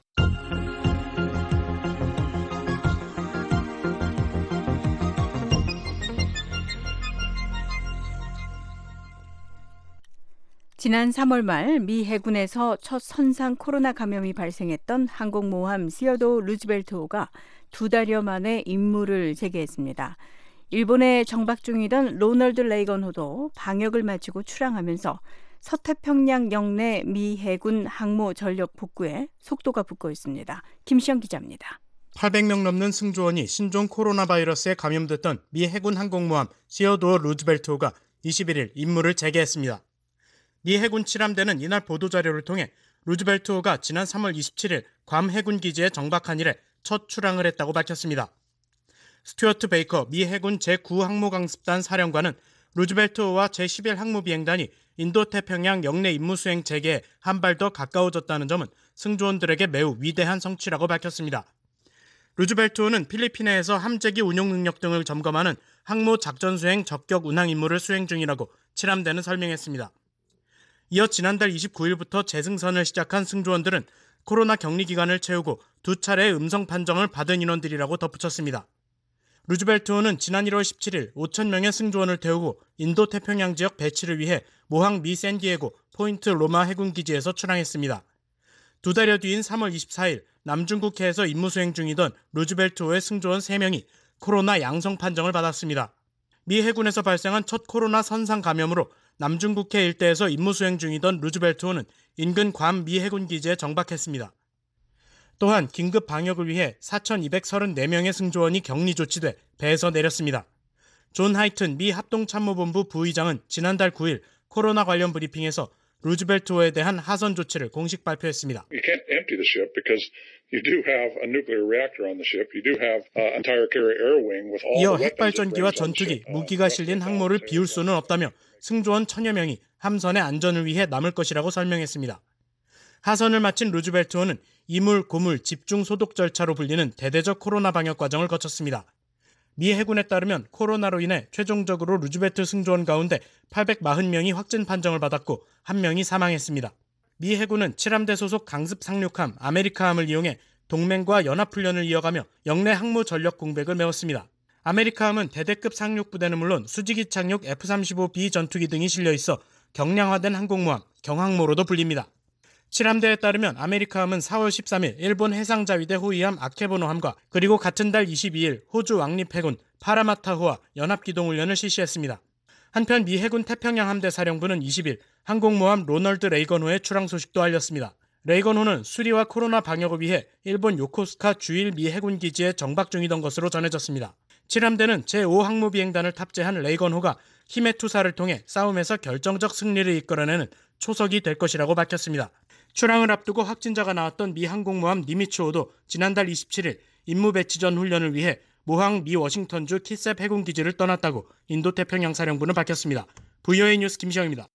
지난 3월 말 미 해군에서 첫 선상 코로나 감염이 발생했던 항공모함 시어도 루즈벨트호가 2달여 만에 임무를 재개했습니다. 일본에 정박 중이던 로널드 레이건호도 방역을 마치고 출항하면서 서태평양 영내 미 해군 항모 전력 복구에 속도가 붙고 있습니다. 김시영 기자입니다. 800명 넘는 승조원이 신종 코로나 바이러스에 감염됐던 미 해군 항공모함 시어도어 루즈벨트호가 21일 임무를 재개했습니다. 미 해군 칠함대는 이날 보도자료를 통해 루즈벨트호가 지난 3월 27일 괌 해군기지에 정박한 이래 첫 출항을 했다고 밝혔습니다. 스튜어트 베이커 미 해군 제9항모강습단 사령관은 루즈벨트호와 제11 항모비행단이 인도태평양 영내 임무 수행 재개에 한 발 더 가까워졌다는 점은 승조원들에게 매우 위대한 성취라고 밝혔습니다. 루즈벨트호는 필리핀해에서 함재기 운용 능력 등을 점검하는 항모 작전 수행 적격 운항 임무를 수행 중이라고 칠함대는 설명했습니다. 이어 지난달 29일부터 재승선을 시작한 승조원들은 코로나 격리 기간을 채우고 2차례의 음성 판정을 받은 인원들이라고 덧붙였습니다. 루즈벨트호는 지난 1월 17일 5,000명의 승조원을 태우고 인도 태평양 지역 배치를 위해 모항 미 샌디에고 포인트 로마 해군기지에서 출항했습니다. 2달여 뒤인 3월 24일 남중국해에서 임무 수행 중이던 루즈벨트호의 승조원 3명이 코로나 양성 판정을 받았습니다. 미 해군에서 발생한 첫 코로나 선상 감염으로 남중국해 일대에서 임무 수행 중이던 루즈벨트호는 인근 괌 미 해군기지에 정박했습니다. 또한 긴급 방역을 위해 4,234명의 승조원이 격리 조치돼 배에서 내렸습니다. 존 하이튼 미 합동참모본부 부의장은 지난달 9일 코로나 관련 브리핑에서 루즈벨트호에 대한 하선 조치를 공식 발표했습니다. You can't empty the ship because you do have a nuclear reactor on the ship. You do have an entire carrier air wing with all 이어 the weapons. 핵발전기와 전투기, 무기가 실린 항모를 비울 수는 없다며 승조원 1,000여 명이 함선의 안전을 위해 남을 것이라고 설명했습니다. 하선을 마친 루즈벨트호는 이물, 고물, 집중 소독 절차로 불리는 대대적 코로나 방역 과정을 거쳤습니다. 미 해군에 따르면 코로나로 인해 최종적으로 루즈벨트 승조원 가운데 840명이 확진 판정을 받았고 1명이 사망했습니다. 미 해군은 칠함대 소속 강습 상륙함 아메리카함을 이용해 동맹과 연합훈련을 이어가며 영내 항모 전력 공백을 메웠습니다. 아메리카함은 대대급 상륙부대는 물론 수직이 착륙 F-35B 전투기 등이 실려 있어 경량화된 항공모함, 경항모로도 불립니다. 칠함대에 따르면 아메리카함은 4월 13일 일본 해상자위대 호위함 아케보노함과 그리고 같은 달 22일 호주 왕립해군 파라마타호와 연합기동훈련을 실시했습니다. 한편 미 해군 태평양 함대 사령부는 20일 항공모함 로널드 레이건호의 출항 소식도 알렸습니다. 레이건호는 수리와 코로나 방역을 위해 일본 요코스카 주일 미 해군 기지에 정박 중이던 것으로 전해졌습니다. 칠함대는 제5항모비행단을 탑재한 레이건호가 힘의 투사를 통해 싸움에서 결정적 승리를 이끌어내는 초석이 될 것이라고 밝혔습니다. 출항을 앞두고 확진자가 나왔던 미 항공모함 니미츠호도 지난달 27일 임무 배치 전 훈련을 위해 모항 미 워싱턴주 키셉 해군기지를 떠났다고 인도태평양사령부는 밝혔습니다. VOA 뉴스 김시영입니다.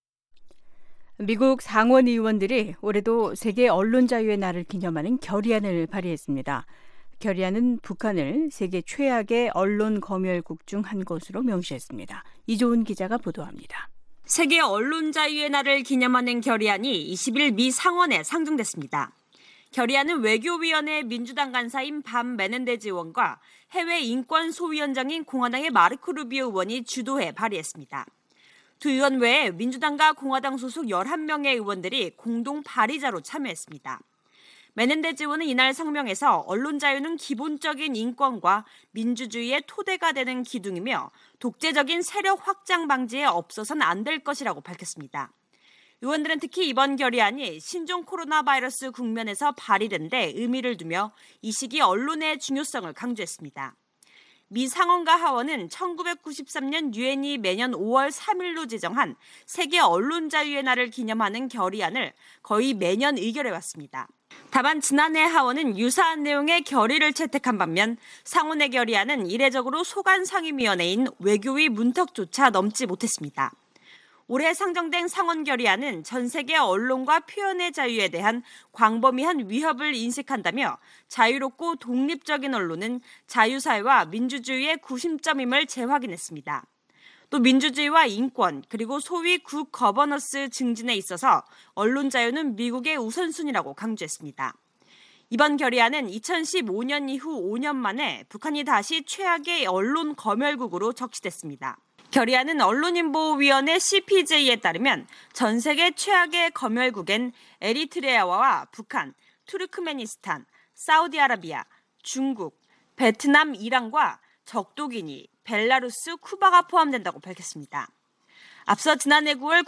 미국 상원 의원들이 올해도 세계 언론자유의 날을 기념하는 결의안을 발의했습니다. 결의안은 북한을 세계 최악의 언론 검열국 중 한 곳으로 명시했습니다. 이조은 기자가 보도합니다. 세계 언론자유의 날을 기념하는 결의안이 20일 미 상원에 상정됐습니다. 결의안은 외교위원회 민주당 간사인 반 메넨데즈 의원과 해외 인권 소위원장인 공화당의 마르코 루비오 의원이 주도해 발의했습니다. 두 의원 외에 민주당과 공화당 소속 11명의 의원들이 공동 발의자로 참여했습니다. 메넨데즈 의원은 이날 성명에서 언론 자유는 기본적인 인권과 민주주의의 토대가 되는 기둥이며 독재적인 세력 확장 방지에 없어서는 안 될 것이라고 밝혔습니다. 의원들은 특히 이번 결의안이 신종 코로나 바이러스 국면에서 발의된 데 의미를 두며 이 시기 언론의 중요성을 강조했습니다. 미 상원과 하원은 1993년 유엔이 매년 5월 3일로 지정한 세계 언론 자유의 날을 기념하는 결의안을 거의 매년 의결해왔습니다. 다만 지난해 하원은 유사한 내용의 결의를 채택한 반면 상원의 결의안은 이례적으로 소관 상임위원회인 외교위 문턱조차 넘지 못했습니다. 올해 상정된 상원 결의안은 전 세계 언론과 표현의 자유에 대한 광범위한 위협을 인식한다며 자유롭고 독립적인 언론은 자유사회와 민주주의의 구심점임을 재확인했습니다. 또 민주주의와 인권 그리고 소위 굿 거버넌스 증진에 있어서 언론 자유는 미국의 우선순위라고 강조했습니다. 이번 결의안은 2015년 이후 5년 만에 북한이 다시 최악의 언론 검열국으로 적시됐습니다. 결의안은 언론인보호위원회 CPJ에 따르면 전 세계 최악의 검열국엔 에리트레아와 북한, 투르크메니스탄, 사우디아라비아, 중국, 베트남, 이란과 적도기니, 벨라루스, 쿠바가 포함된다고 밝혔습니다. 앞서 지난해 9월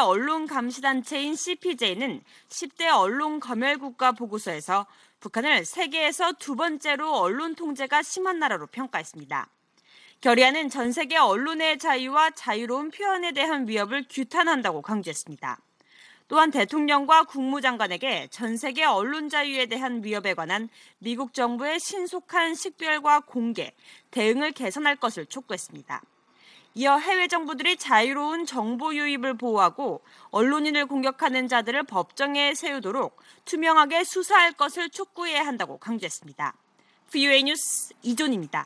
국제언론감시단체인 CPJ는 10대 언론 검열국가 보고서에서 북한을 세계에서 두 번째로 언론 통제가 심한 나라로 평가했습니다. 결의안은 전 세계 언론의 자유와 자유로운 표현에 대한 위협을 규탄한다고 강조했습니다. 또한 대통령과 국무장관에게 전 세계 언론 자유에 대한 위협에 관한 미국 정부의 신속한 식별과 공개, 대응을 개선할 것을 촉구했습니다. 이어 해외 정부들이 자유로운 정보 유입을 보호하고 언론인을 공격하는 자들을 법정에 세우도록 투명하게 수사할 것을 촉구해야 한다고 강조했습니다. VOA 뉴스 이존입니다.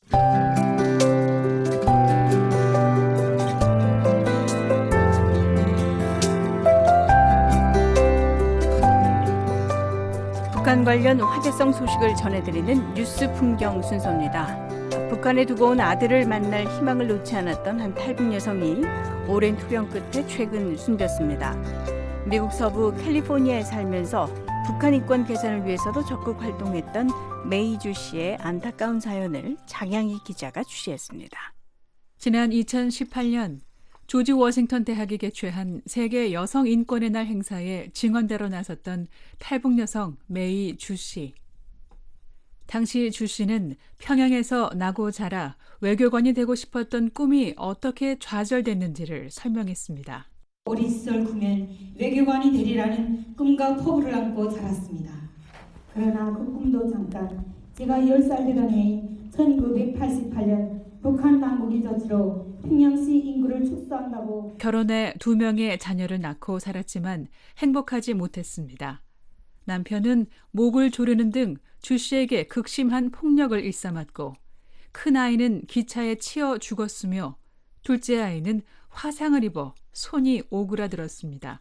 북한 관련 화제성 소식을 전해드리는 뉴스 풍경 순서입니다. 북한에 두고 온 아들을 만날 희망을 놓지 않았던 한 탈북 여성이 오랜 투병 끝에 최근 숨졌습니다. 미국 서부 캘리포니아에 살면서 북한 인권 개선을 위해서도 적극 활동했던 메이주 씨의 안타까운 사연을 장양희 기자가 취재했습니다. 지난 2018년 조지 워싱턴 대학이 개최한 세계 여성 인권의 날 행사에 증언대로 나섰던 탈북 여성 메이주 씨. 당시 주 씨는 평양에서 나고 자라 외교관이 되고 싶었던 꿈이 어떻게 좌절됐는지를 설명했습니다. 어린 시절 꿈엔 외교관이 되리라는 꿈과 포부를 안고 자랐습니다. 그러나 그 꿈도 잠깐 제가 10살 되던 해인 1988년 북한 당국이 저지로 평양시 인구를 축소한다고 결혼해 2명의 자녀를 낳고 살았지만 행복하지 못했습니다. 남편은 목을 조르는 등 주 씨에게 극심한 폭력을 일삼았고 큰아이는 기차에 치여 죽었으며 둘째 아이는 화상을 입어 손이 오그라들었습니다.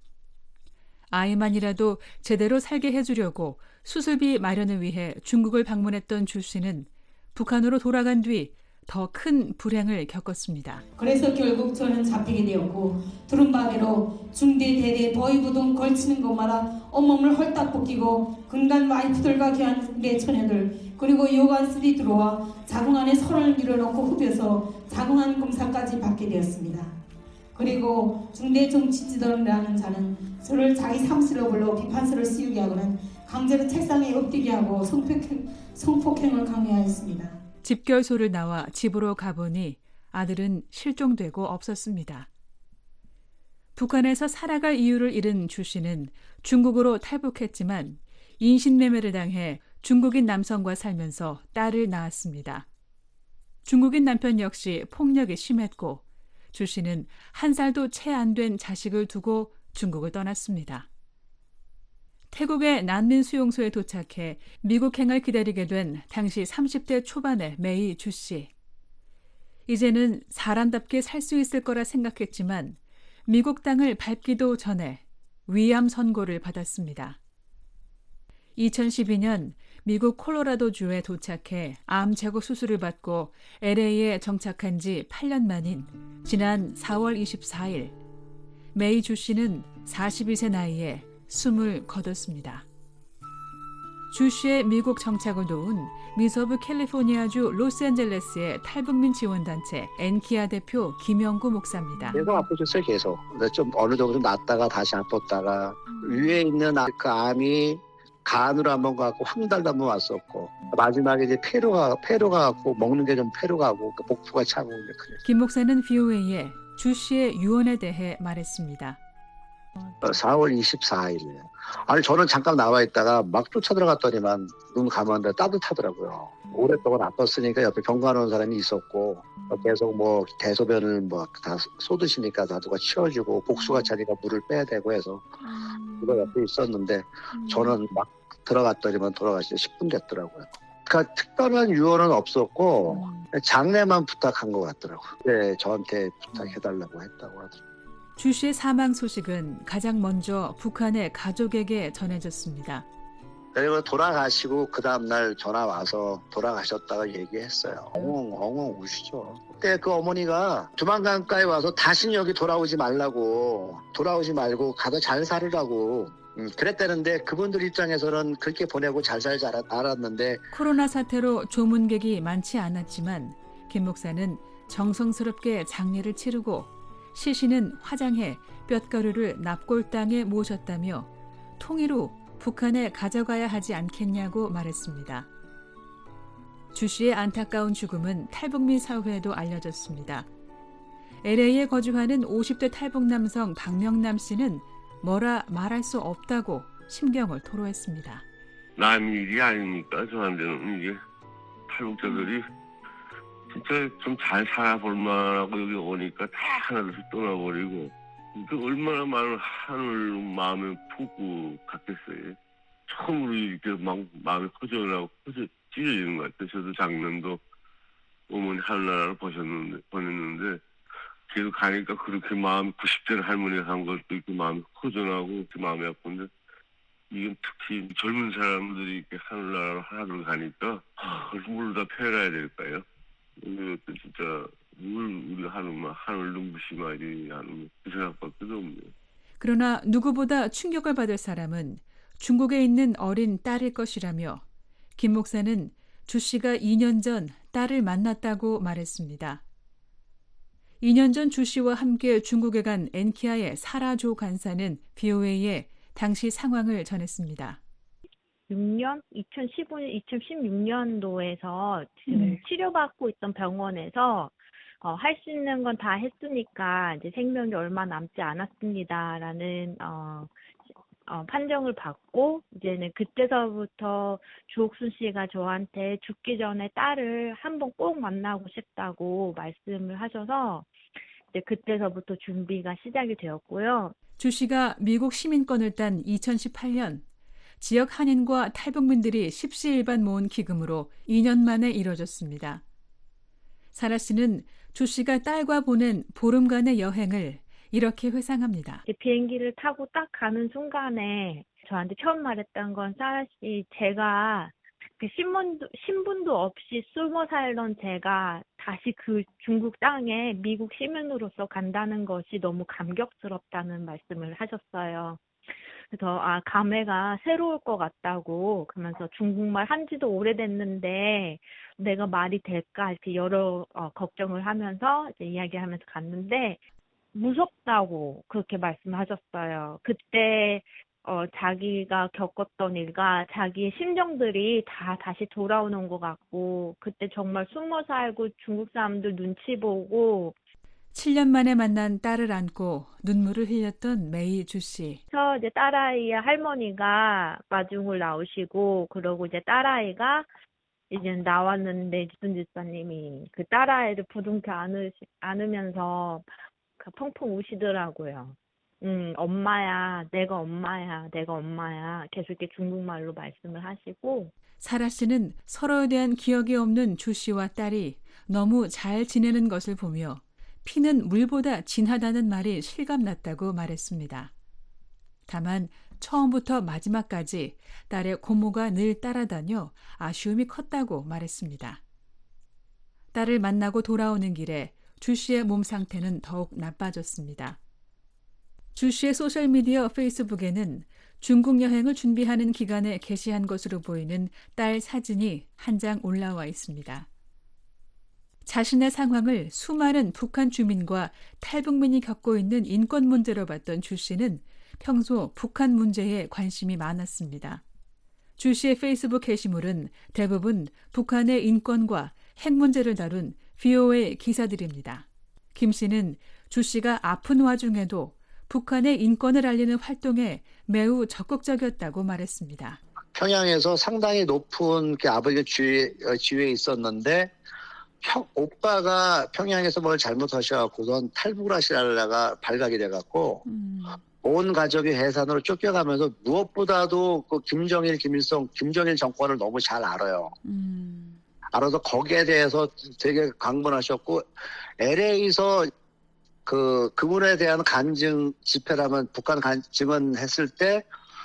아이만이라도 제대로 살게 해주려고 수술비 마련을 위해 중국을 방문했던 주 씨는 북한으로 돌아간 뒤 더 큰 불행을 겪었습니다. 그래서 결국 저는 잡히게 되었고 두루마기로 중대대대 더위부동 걸치는 것마다 온몸을 헐딱 벗기고 근간 와이프들과 귀한 내 처녀들 그리고 요관들이 들어와 자궁 안에 손을 밀어넣고 흡여서 자궁안 검사까지 받게 되었습니다. 그리고 중대 정치지도라는 자는 저를 자기 사무실로 불러 비판서를 씌우게 하고는 강제로 책상에 엎드게 하고 성폭행을 강요하였습니다. 집결소를 나와 집으로 가보니 아들은 실종되고 없었습니다. 북한에서 살아갈 이유를 잃은 주 씨는 중국으로 탈북했지만 인신매매를 당해 중국인 남성과 살면서 딸을 낳았습니다. 중국인 남편 역시 폭력이 심했고 주 씨는 1살도 채 안 된 자식을 두고 중국을 떠났습니다. 태국의 난민 수용소에 도착해 미국행을 기다리게 된 당시 30대 초반의 메이 주 씨. 이제는 사람답게 살 수 있을 거라 생각했지만 미국 땅을 밟기도 전에 위암 선고를 받았습니다. 2012년 미국 콜로라도주에 도착해 암 제거 수술을 받고 LA에 정착한 지 8년 만인 지난 4월 24일 메이 주 씨는 42세 나이에 숨을 거뒀습니다. 주 씨의 미국 정착을 도운 미서부 캘리포니아주 로스앤젤레스의 탈북민 지원단체 엔키아 대표 김영구 목사입니다. 계속 아프셨어요. 계속. 좀 어느 정도 낫다가 다시 아팠다가 위에 있는 그 암이 간으로 한번 가고 황달도 한번 왔었고 마지막에 이제 폐로가 갖고 먹는 게 좀 폐로 가고 그 복부가 차고 그래요. 김 목사는 VOA에 주 씨의 유언에 대해 말했습니다. 4월 24일이에요. 아니 저는 잠깐 나와 있다가 막 쫓아 들어갔더니만 눈 감았는데 따뜻하더라고요. 오랫동안 아팠으니까 옆에 병가하는 사람이 있었고 계속 뭐 대소변을 뭐 다 쏟으시니까 나도가 치워주고 복수가 차니까 물을 빼야 되고 해서 그거 옆에 있었는데 저는 막 들어갔더니만 돌아가시죠. 10분 됐더라고요. 그러니까 특별한 유언은 없었고 장례만 부탁한 것 같더라고요. 네, 저한테 부탁해달라고 했다고 하더라고요. 주 씨의 사망 소식은 가장 먼저 북한의 가족에게 전해졌습니다. 그리고 돌아가시고 그 다음날 전화 와서 돌아가셨다고 얘기했어요. 엉엉 우시죠. 그때 그 어머니가 두만강가에 와서 다시는 여기 돌아오지 말고 가서 잘 살으라고 그랬다는데 그분들 입장에서는 그렇게 보내고 잘 살지 알았는데 코로나 사태로 조문객이 많지 않았지만 김 목사는 정성스럽게 장례를 치르고 시신은 화장해 뼛가루를 납골당에 모셨다며 통일후 북한에 가져가야 하지 않겠냐고 말했습니다. 주 씨의 안타까운 죽음은 탈북민 사회에도 알려졌습니다. LA에 거주하는 50대 탈북 남성 박명남 씨는 뭐라 말할 수 없다고 심경을 토로했습니다. 남 일이 아니니까 저한테는 이게 탈북자들이 진짜 좀 잘 살아볼 만하고 여기 오니까 다 하나둘씩 떠나버리고 얼마나 많은 하늘 마음에 푹 갔겠어요. 처음으로 이렇게 막 마음이 허전하고 찢어지는 것 같아요. 저도 작년도 어머니 하늘나라를 보냈는데 계속 가니까 그렇게 마음 90대는 할머니가 한 것도 있고 마음이 허전하고 마음이 아픈데 이건 특히 젊은 사람들이 이렇게 하늘나라로 하나둘 가니까 뭘 다 패러야 될까요? 이것도 진짜 뭘 우리가 하늘도 무심하지 하는 그 생각밖에 없네요. 그러나 누구보다 충격을 받을 사람은 중국에 있는 어린 딸일 것이라며 김 목사는 주 씨가 2년 전 딸을 만났다고 말했습니다. 2년 전 주 씨와 함께 중국에 간 엔키아의 사라조 간사는 VOA에 당시 상황을 전했습니다. 2016년도에서 지금 치료받고 있던 병원에서 할 수 있는 건 다 했으니까 이제 생명이 얼마 남지 않았습니다라는 판정을 받고 이제는 그때서부터 주옥순 씨가 저한테 죽기 전에 딸을 한번 꼭 만나고 싶다고 말씀을 하셔서 이제 그때서부터 준비가 시작이 되었고요. 주 씨가 미국 시민권을 딴 2018년 지역 한인과 탈북민들이 십시일반 모은 기금으로 2년 만에 이뤄졌습니다. 사라 씨는 주 씨가 딸과 보낸 보름간의 여행을 이렇게 회상합니다. 비행기를 타고 딱 가는 순간에 저한테 처음 말했던 건 사라 씨, 제가 신분도 없이 숨어 살던 제가 다시 그 중국 땅에 미국 시민으로서 간다는 것이 너무 감격스럽다는 말씀을 하셨어요. 그래서 감회가 새로울 것 같다고 그러면서 중국말 한 지도 오래됐는데 내가 말이 될까 이렇게 여러 걱정을 하면서 이제 이야기하면서 갔는데 무섭다고 그렇게 말씀하셨어요. 그때 자기가 겪었던 일과 자기의 심정들이 다 다시 돌아오는 것 같고 그때 정말 숨어 살고 중국 사람들 눈치 보고 7년 만에 만난 딸을 안고 눈물을 흘렸던 메이 주 씨. 그래서 이제 딸아이의 할머니가 마중을 나오시고 그러고 이제 딸아이가 이제 나왔는데 주순 집사님이 그 딸아이를 부둥켜 안으면서 펑펑 우시더라고요. 엄마야, 내가 엄마야, 내가 엄마야. 계속 이렇게 중국말로 말씀을 하시고. 사라 씨는 서로에 대한 기억이 없는 주 씨와 딸이 너무 잘 지내는 것을 보며 피는 물보다 진하다는 말이 실감났다고 말했습니다. 다만 처음부터 마지막까지 딸의 고모가 늘 따라다녀 아쉬움이 컸다고 말했습니다. 딸을 만나고 돌아오는 길에 주 씨의 몸 상태는 더욱 나빠졌습니다. 주 씨의 소셜미디어 페이스북에는 중국 여행을 준비하는 기간에 게시한 것으로 보이는 딸 사진이 한 장 올라와 있습니다. 자신의 상황을 수많은 북한 주민과 탈북민이 겪고 있는 인권 문제로 봤던 주 씨는 평소 북한 문제에 관심이 많았습니다. 주 씨의 페이스북 게시물은 대부분 북한의 인권과 핵 문제를 다룬 VOA 기사들입니다. 김 씨는 주 씨가 아픈 와중에도 북한의 인권을 알리는 활동에 매우 적극적이었다고 말했습니다. 평양에서 상당히 높은 아버지 지위에 있었는데 오빠가 평양에서 뭘 잘못하셔갖고선 탈북을 하시려다가 발각이 돼갖고 온 가족이 해산으로 쫓겨가면서 무엇보다도 그 김정일 정권을 너무 잘 알아요. 알아서 거기에 대해서 되게 강변하셨고 LA에서 그분에 대한 간증 집회라면 북한 증언했을 때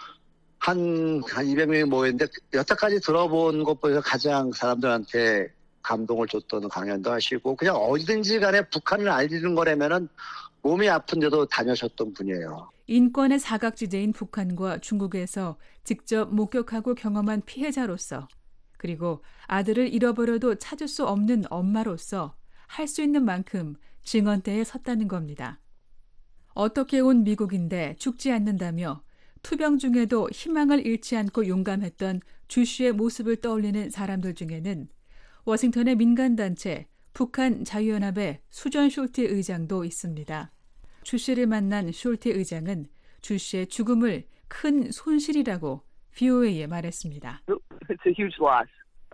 한 200명이 모였는데 여태까지 들어본 것보다 가장 사람들한테 감동을 줬던 강연도 하시고 그냥 어디든지 간에 북한을 알리는 거라면은 몸이 아픈데도 다녀셨던 분이에요. 인권의 사각지대인 북한과 중국에서 직접 목격하고 경험한 피해자로서 그리고 아들을 잃어버려도 찾을 수 없는 엄마로서 할 수 있는 만큼 증언대에 섰다는 겁니다. 어떻게 온 미국인데 죽지 않는다며 투병 중에도 희망을 잃지 않고 용감했던 주 씨의 모습을 떠올리는 사람들 중에는 워싱턴의 민간단체 북한 자유연합의 수전 숄티 의장도 있습니다. 주 씨를 만난 숄티 의장은 주 씨의 죽음을 큰 손실이라고 VOA에 말했습니다. It's a huge loss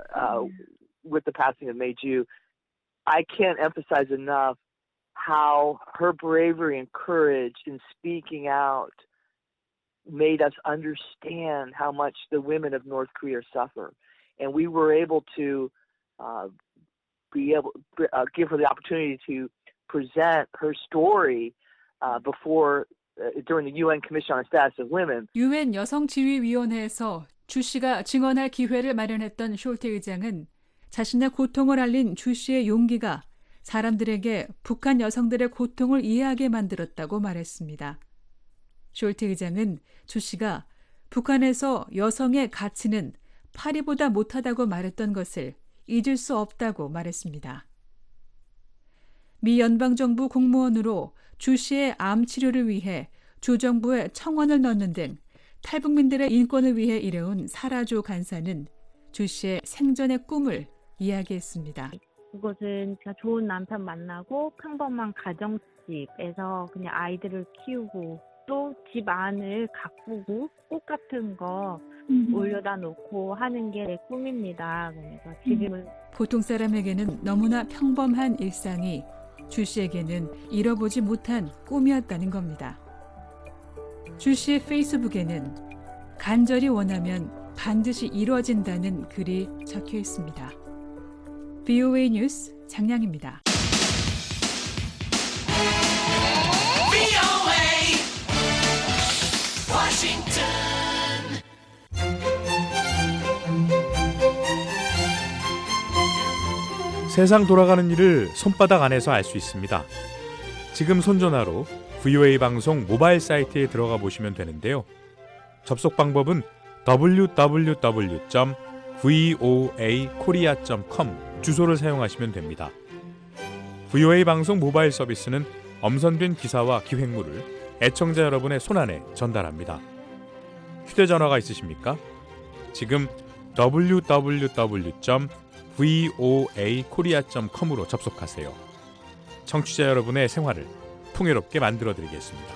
with the passing of Mei Ju. I can't emphasize enough how her bravery and courage in speaking out made us understand how much the women of North Korea suffer. And we were able to give her the opportunity to present her story during the UN Commission on the Status of Women. UN 여성지휘위원회에서 주 씨가 증언할 기회를 마련했던 숄티 의장은 자신의 고통을 알린 주 씨의 용기가 사람들에게 북한 여성들의 고통을 이해하게 만들었다고 말했습니다. 숄티 의장은 주 씨가 북한에서 여성의 가치는 파리보다 못하다고 말했던 것을 잊을 수 없다고 말했습니다. 미 연방정부 공무원으로 주 씨의 암 치료를 위해 주 정부에 청원을 넣는 등 탈북민들의 인권을 위해 일해온 사라조 간사는 주 씨의 생전의 꿈을 이야기했습니다. 그것은 제가 좋은 남편 만나고 평범한 가정집에서 그냥 아이들을 키우고 또 집 안을 가꾸고 꽃 같은 거 올려다 놓고 하는 게 내 꿈입니다. 그래서 지금은 보통 사람에게는 너무나 평범한 일상이 주 씨에게는 잃어보지 못한 꿈이었다는 겁니다. 주 씨의 페이스북에는 간절히 원하면 반드시 이루어진다는 글이 적혀 있습니다. VOA 뉴스 장량입니다. 세상 돌아가는 일을 손바닥 안에서 알 수 있습니다. 지금 손전화로 VOA 방송 모바일 사이트에 들어가 보시면 되는데요. 접속 방법은 www.voakorea.com 주소를 사용하시면 됩니다. VOA 방송 모바일 서비스는 엄선된 기사와 기획물을 애청자 여러분의 손안에 전달합니다. 휴대전화가 있으십니까? 지금 www.voakorea.com으로 접속하세요. 청취자 여러분의 생활을 풍요롭게 만들어드리겠습니다.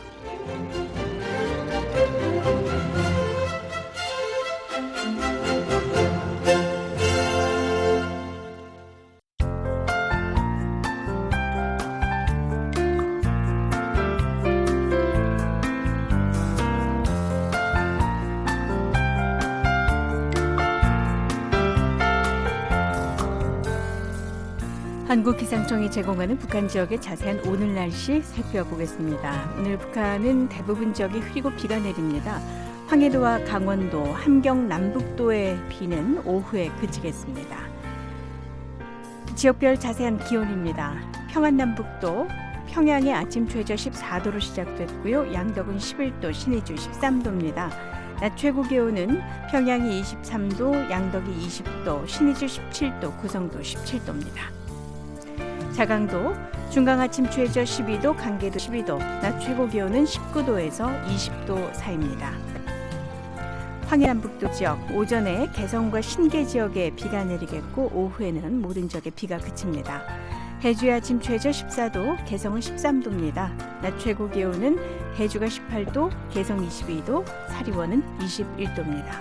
한국기상청이 제공하는 북한 지역의 자세한 오늘 날씨 살펴보겠습니다. 오늘 북한은 대부분 지역이 흐리고 비가 내립니다. 황해도와 강원도, 함경 남북도의 비는 오후에 그치겠습니다. 지역별 자세한 기온입니다. 평안남북도, 평양의 아침 최저 14도로 시작됐고요. 양덕은 11도, 신의주 13도입니다. 낮 최고 기온은 평양이 23도, 양덕이 20도, 신의주 17도, 구성도 17도입니다. 자강도, 중강 아침 최저 12도, 강계도 12도, 낮 최고 기온은 19도에서 20도 사이입니다. 황해남북도 지역, 오전에 개성과 신계 지역에 비가 내리겠고 오후에는 모든 지역에 비가 그칩니다. 해주의 아침 최저 14도, 개성은 13도입니다. 낮 최고 기온은 해주가 18도, 개성 22도, 사리원은 21도입니다.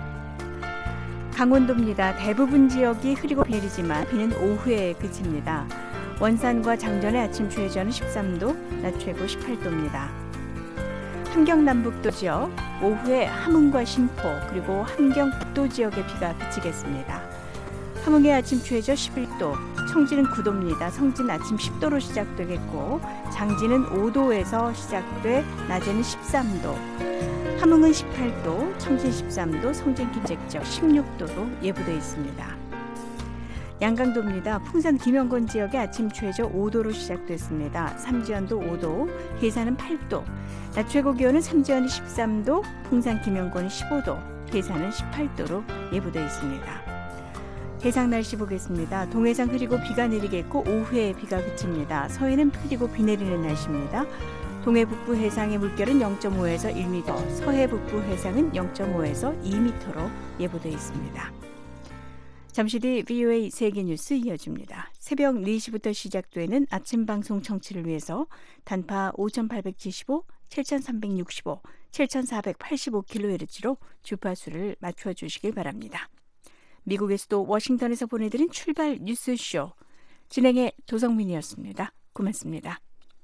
강원도입니다. 대부분 지역이 흐리고 비 내리지만 비는 오후에 그칩니다. 원산과 장전의 아침 최저는 13도, 낮 최고 18도입니다. 함경 남북도 지역, 오후에 함흥과 신포 그리고 함경 북도 지역에 비가 그치겠습니다. 함흥의 아침 최저 11도, 청진은 9도입니다. 성진 아침 10도로 시작되겠고 장진은 5도에서 시작돼 낮에는 13도, 함흥은 18도, 청진 13도, 성진 김제적 16도로 예보되어 있습니다. 양강도입니다. 풍산 김영권 지역의 아침 최저 5도로 시작됐습니다. 삼지연도 5도, 해산은 8도, 낮 최고 기온은 삼지연이 13도, 풍산 김영권이 15도, 해산은 18도로 예보되어 있습니다. 해상 날씨 보겠습니다. 동해상 흐리고 비가 내리겠고 오후에 비가 그칩니다. 서해는 흐리고 비 내리는 날씨입니다. 동해 북부 해상의 물결은 0.5에서 1m, 서해 북부 해상은 0.5에서 2m로 예보되어 있습니다. 잠시 뒤 VOA 세계뉴스 이어집니다. 새벽 4시부터 시작되는 아침 방송 청취를 위해서 단파 5875, 7365, 7485kHz로 주파수를 맞춰주시길 바랍니다. 미국의 수도 워싱턴에서 보내드린 출발 뉴스쇼, 진행의 도성민이었습니다. 고맙습니다.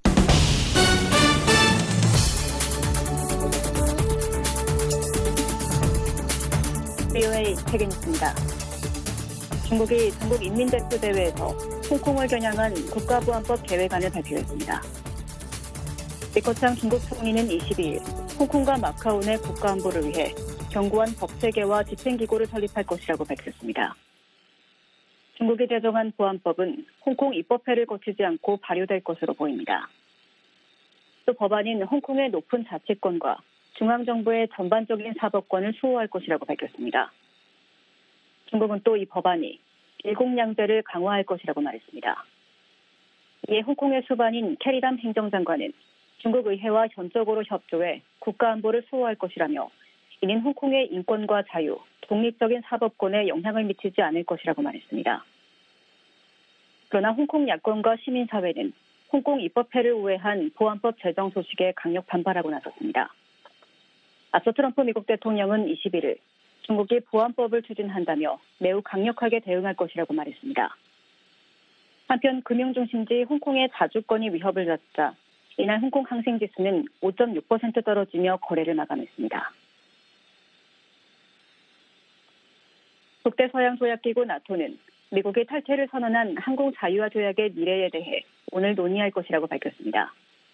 VOA 세계뉴스입니다. 중국이 전국인민대표대회에서 홍콩을 겨냥한 국가보안법 계획안을 발표했습니다. 리커창 중국 총리는 22일 홍콩과 마카오 내 국가안보를 위해 견고한 법체계와 집행기구를 설립할 것이라고 밝혔습니다. 중국이 제정한 보안법은 홍콩 입법회를 거치지 않고 발효될 것으로 보입니다. 또 법안인 홍콩의 높은 자치권과 중앙정부의 전반적인 사법권을 수호할 것이라고 밝혔습니다. 중국은 또 이 법안이 일국양제를 강화할 것이라고 말했습니다. 이에 홍콩의 수반인 캐리람 행정장관은 중국 의회와 전적으로 협조해 국가안보를 수호할 것이라며 이는 홍콩의 인권과 자유, 독립적인 사법권에 영향을 미치지 않을 것이라고 말했습니다. 그러나 홍콩 야권과 시민사회는 홍콩 입법회를 우회한 보안법 제정 소식에 강력 반발하고 나섰습니다. 앞서 트럼프 미국 대통령은 21일 중국이 보안법을 추진한다며 매우 강력하게 대응할 것이라고 말했습니다. 한편 금융중심지 홍콩의 자주권이 위협을 받자 이날 홍콩 항생지수는 5.6% 떨어지며 거래를 마감했습니다. 북대서양조약기구 나토는 미국이 탈퇴를 선언한 항공자유화 조약의 미래에 대해 오늘 논의할 것이라고 밝혔습니다.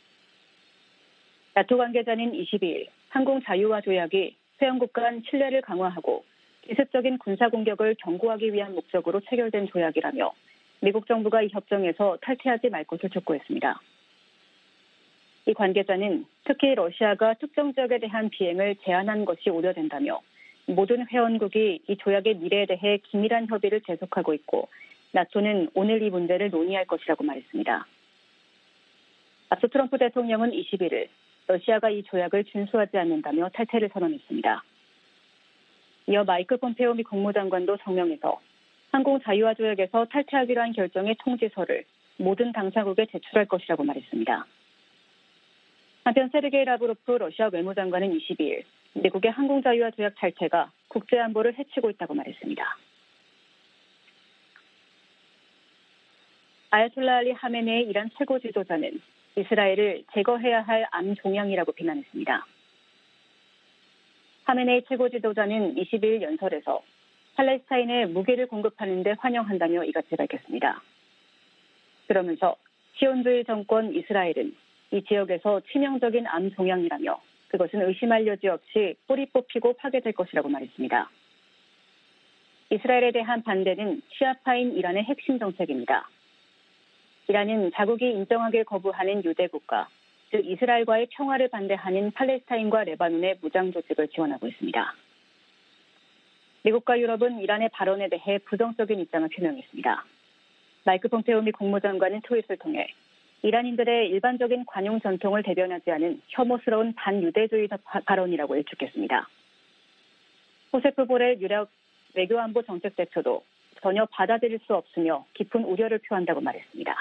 나토 관계자는 22일 항공자유화 조약이 회원국 간 신뢰를 강화하고 기습적인 군사공격을 경고하기 위한 목적으로 체결된 조약이라며 미국 정부가 이 협정에서 탈퇴하지 말 것을 촉구했습니다. 이 관계자는 특히 러시아가 특정 지역에 대한 비행을 제한한 것이 우려된다며 모든 회원국이 이 조약의 미래에 대해 긴밀한 협의를 계속하고 있고 나토는 오늘 이 문제를 논의할 것이라고 말했습니다. 앞서 트럼프 대통령은 21일 러시아가 이 조약을 준수하지 않는다며 탈퇴를 선언했습니다. 이어 마이크 폼페오 미 국무장관도 성명에서 항공 자유화 조약에서 탈퇴하기로 한 결정의 통지서를 모든 당사국에 제출할 것이라고 말했습니다. 한편 세르게이 라브로프 러시아 외무장관은 22일 미국의 항공 자유화 조약 탈퇴가 국제 안보를 해치고 있다고 말했습니다. 아야톨라 알리 하메네이 이란 최고 지도자는 이스라엘을 제거해야 할 암 종양이라고 비난했습니다. 하메네이 최고 지도자는 22일 연설에서 팔레스타인에 무기를 공급하는 데 환영한다며 이같이 밝혔습니다. 그러면서 시온주의 정권 이스라엘은 이 지역에서 치명적인 암 종양이라며 그것은 의심할 여지 없이 뿌리 뽑히고 파괴될 것이라고 말했습니다. 이스라엘에 대한 반대는 시아파인 이란의 핵심 정책입니다. 이란은 자국이 인정하길 거부하는 유대 국가, 즉 이스라엘과의 평화를 반대하는 팔레스타인과 레바논의 무장 조직을 지원하고 있습니다. 미국과 유럽은 이란의 발언에 대해 부정적인 입장을 표명했습니다. 마이크 폼페오 미 국무장관은 트윗을 통해 이란인들의 일반적인 관용 전통을 대변하지 않은 혐오스러운 반유대주의 발언이라고 일축했습니다. 호세프 보렐 유력 외교안보 정책대표도 전혀 받아들일 수 없으며 깊은 우려를 표한다고 말했습니다.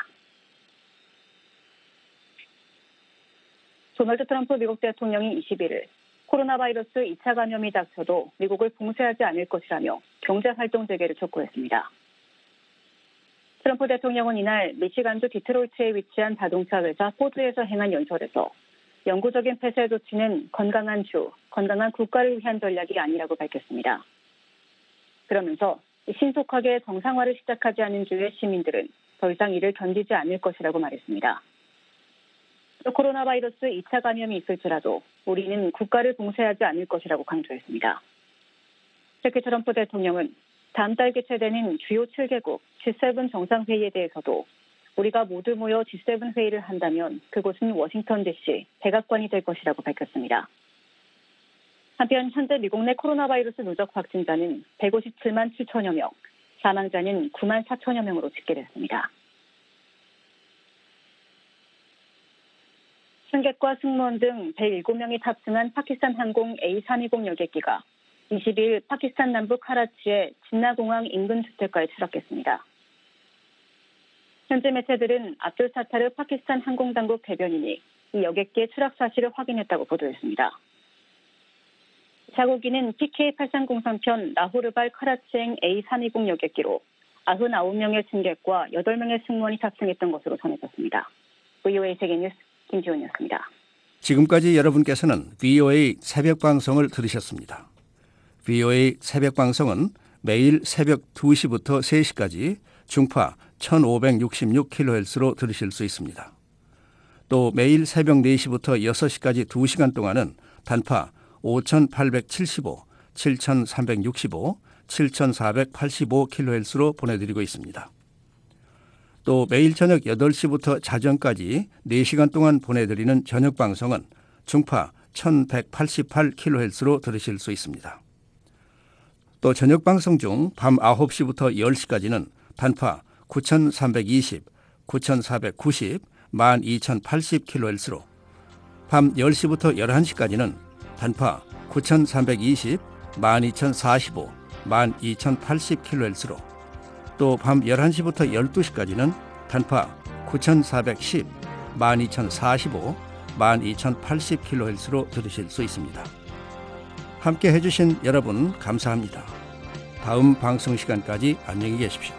도널드 트럼프 미국 대통령이 21일 코로나 바이러스 2차 감염이 닥쳐도 미국을 봉쇄하지 않을 것이라며 경제활동 재개를 촉구했습니다. 트럼프 대통령은 이날 미시간주 디트로이트에 위치한 자동차 회사 포드에서 행한 연설에서 영구적인 폐쇄 조치는 건강한 주, 건강한 국가를 위한 전략이 아니라고 밝혔습니다. 그러면서 신속하게 정상화를 시작하지 않은 주의 시민들은 더 이상 이를 견디지 않을 것이라고 말했습니다. 또 코로나 바이러스 2차 감염이 있을지라도 우리는 국가를 봉쇄하지 않을 것이라고 강조했습니다. 특히 트럼프 대통령은 다음 달 개최되는 주요 7개국 G7 정상회의에 대해서도 우리가 모두 모여 G7 회의를 한다면 그곳은 워싱턴 DC 백악관이 될 것이라고 밝혔습니다. 한편 현재 미국 내 코로나 바이러스 누적 확진자는 157만 7천여 명, 사망자는 9만 4천여 명으로 집계됐습니다. 승객과 승무원 등 107명이 탑승한 파키스탄 항공 A320 여객기가 20일 파키스탄 남부 카라치의 진나공항 인근 주택가에 추락했습니다. 현지 매체들은 압둘 사타르 파키스탄 항공당국 대변인이 이 여객기의 추락 사실을 확인했다고 보도했습니다. 자국기는 PK8303편 라호르발 카라치행 A320 여객기로 99명의 승객과 8명의 승무원이 탑승했던 것으로 전해졌습니다. VOA 세계뉴스 김지원이었습니다. 지금까지 여러분께서는 VOA 새벽방송을 들으셨습니다. VOA 새벽방송은 매일 새벽 2시부터 3시까지 중파 1566kHz로 들으실 수 있습니다. 또 매일 새벽 4시부터 6시까지 2시간 동안은 단파 5875, 7365, 7485kHz로 보내드리고 있습니다. 또 매일 저녁 8시부터 자정까지 4시간 동안 보내드리는 저녁 방송은 중파 1188kHz로 들으실 수 있습니다. 또 저녁 방송 중 밤 9시부터 10시까지는 단파 9320, 9490, 12080kHz로 밤 10시부터 11시까지는 단파 9320, 12045, 12080kHz로 또 밤 11시부터 12시까지는 단파 9410, 12045, 12080kHz로 들으실 수 있습니다. 함께 해주신 여러분 감사합니다. 다음 방송 시간까지 안녕히 계십시오.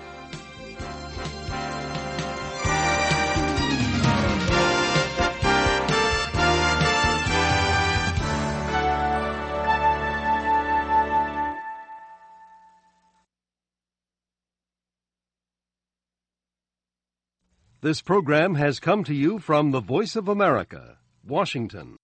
This program has come to you from the Voice of America, Washington.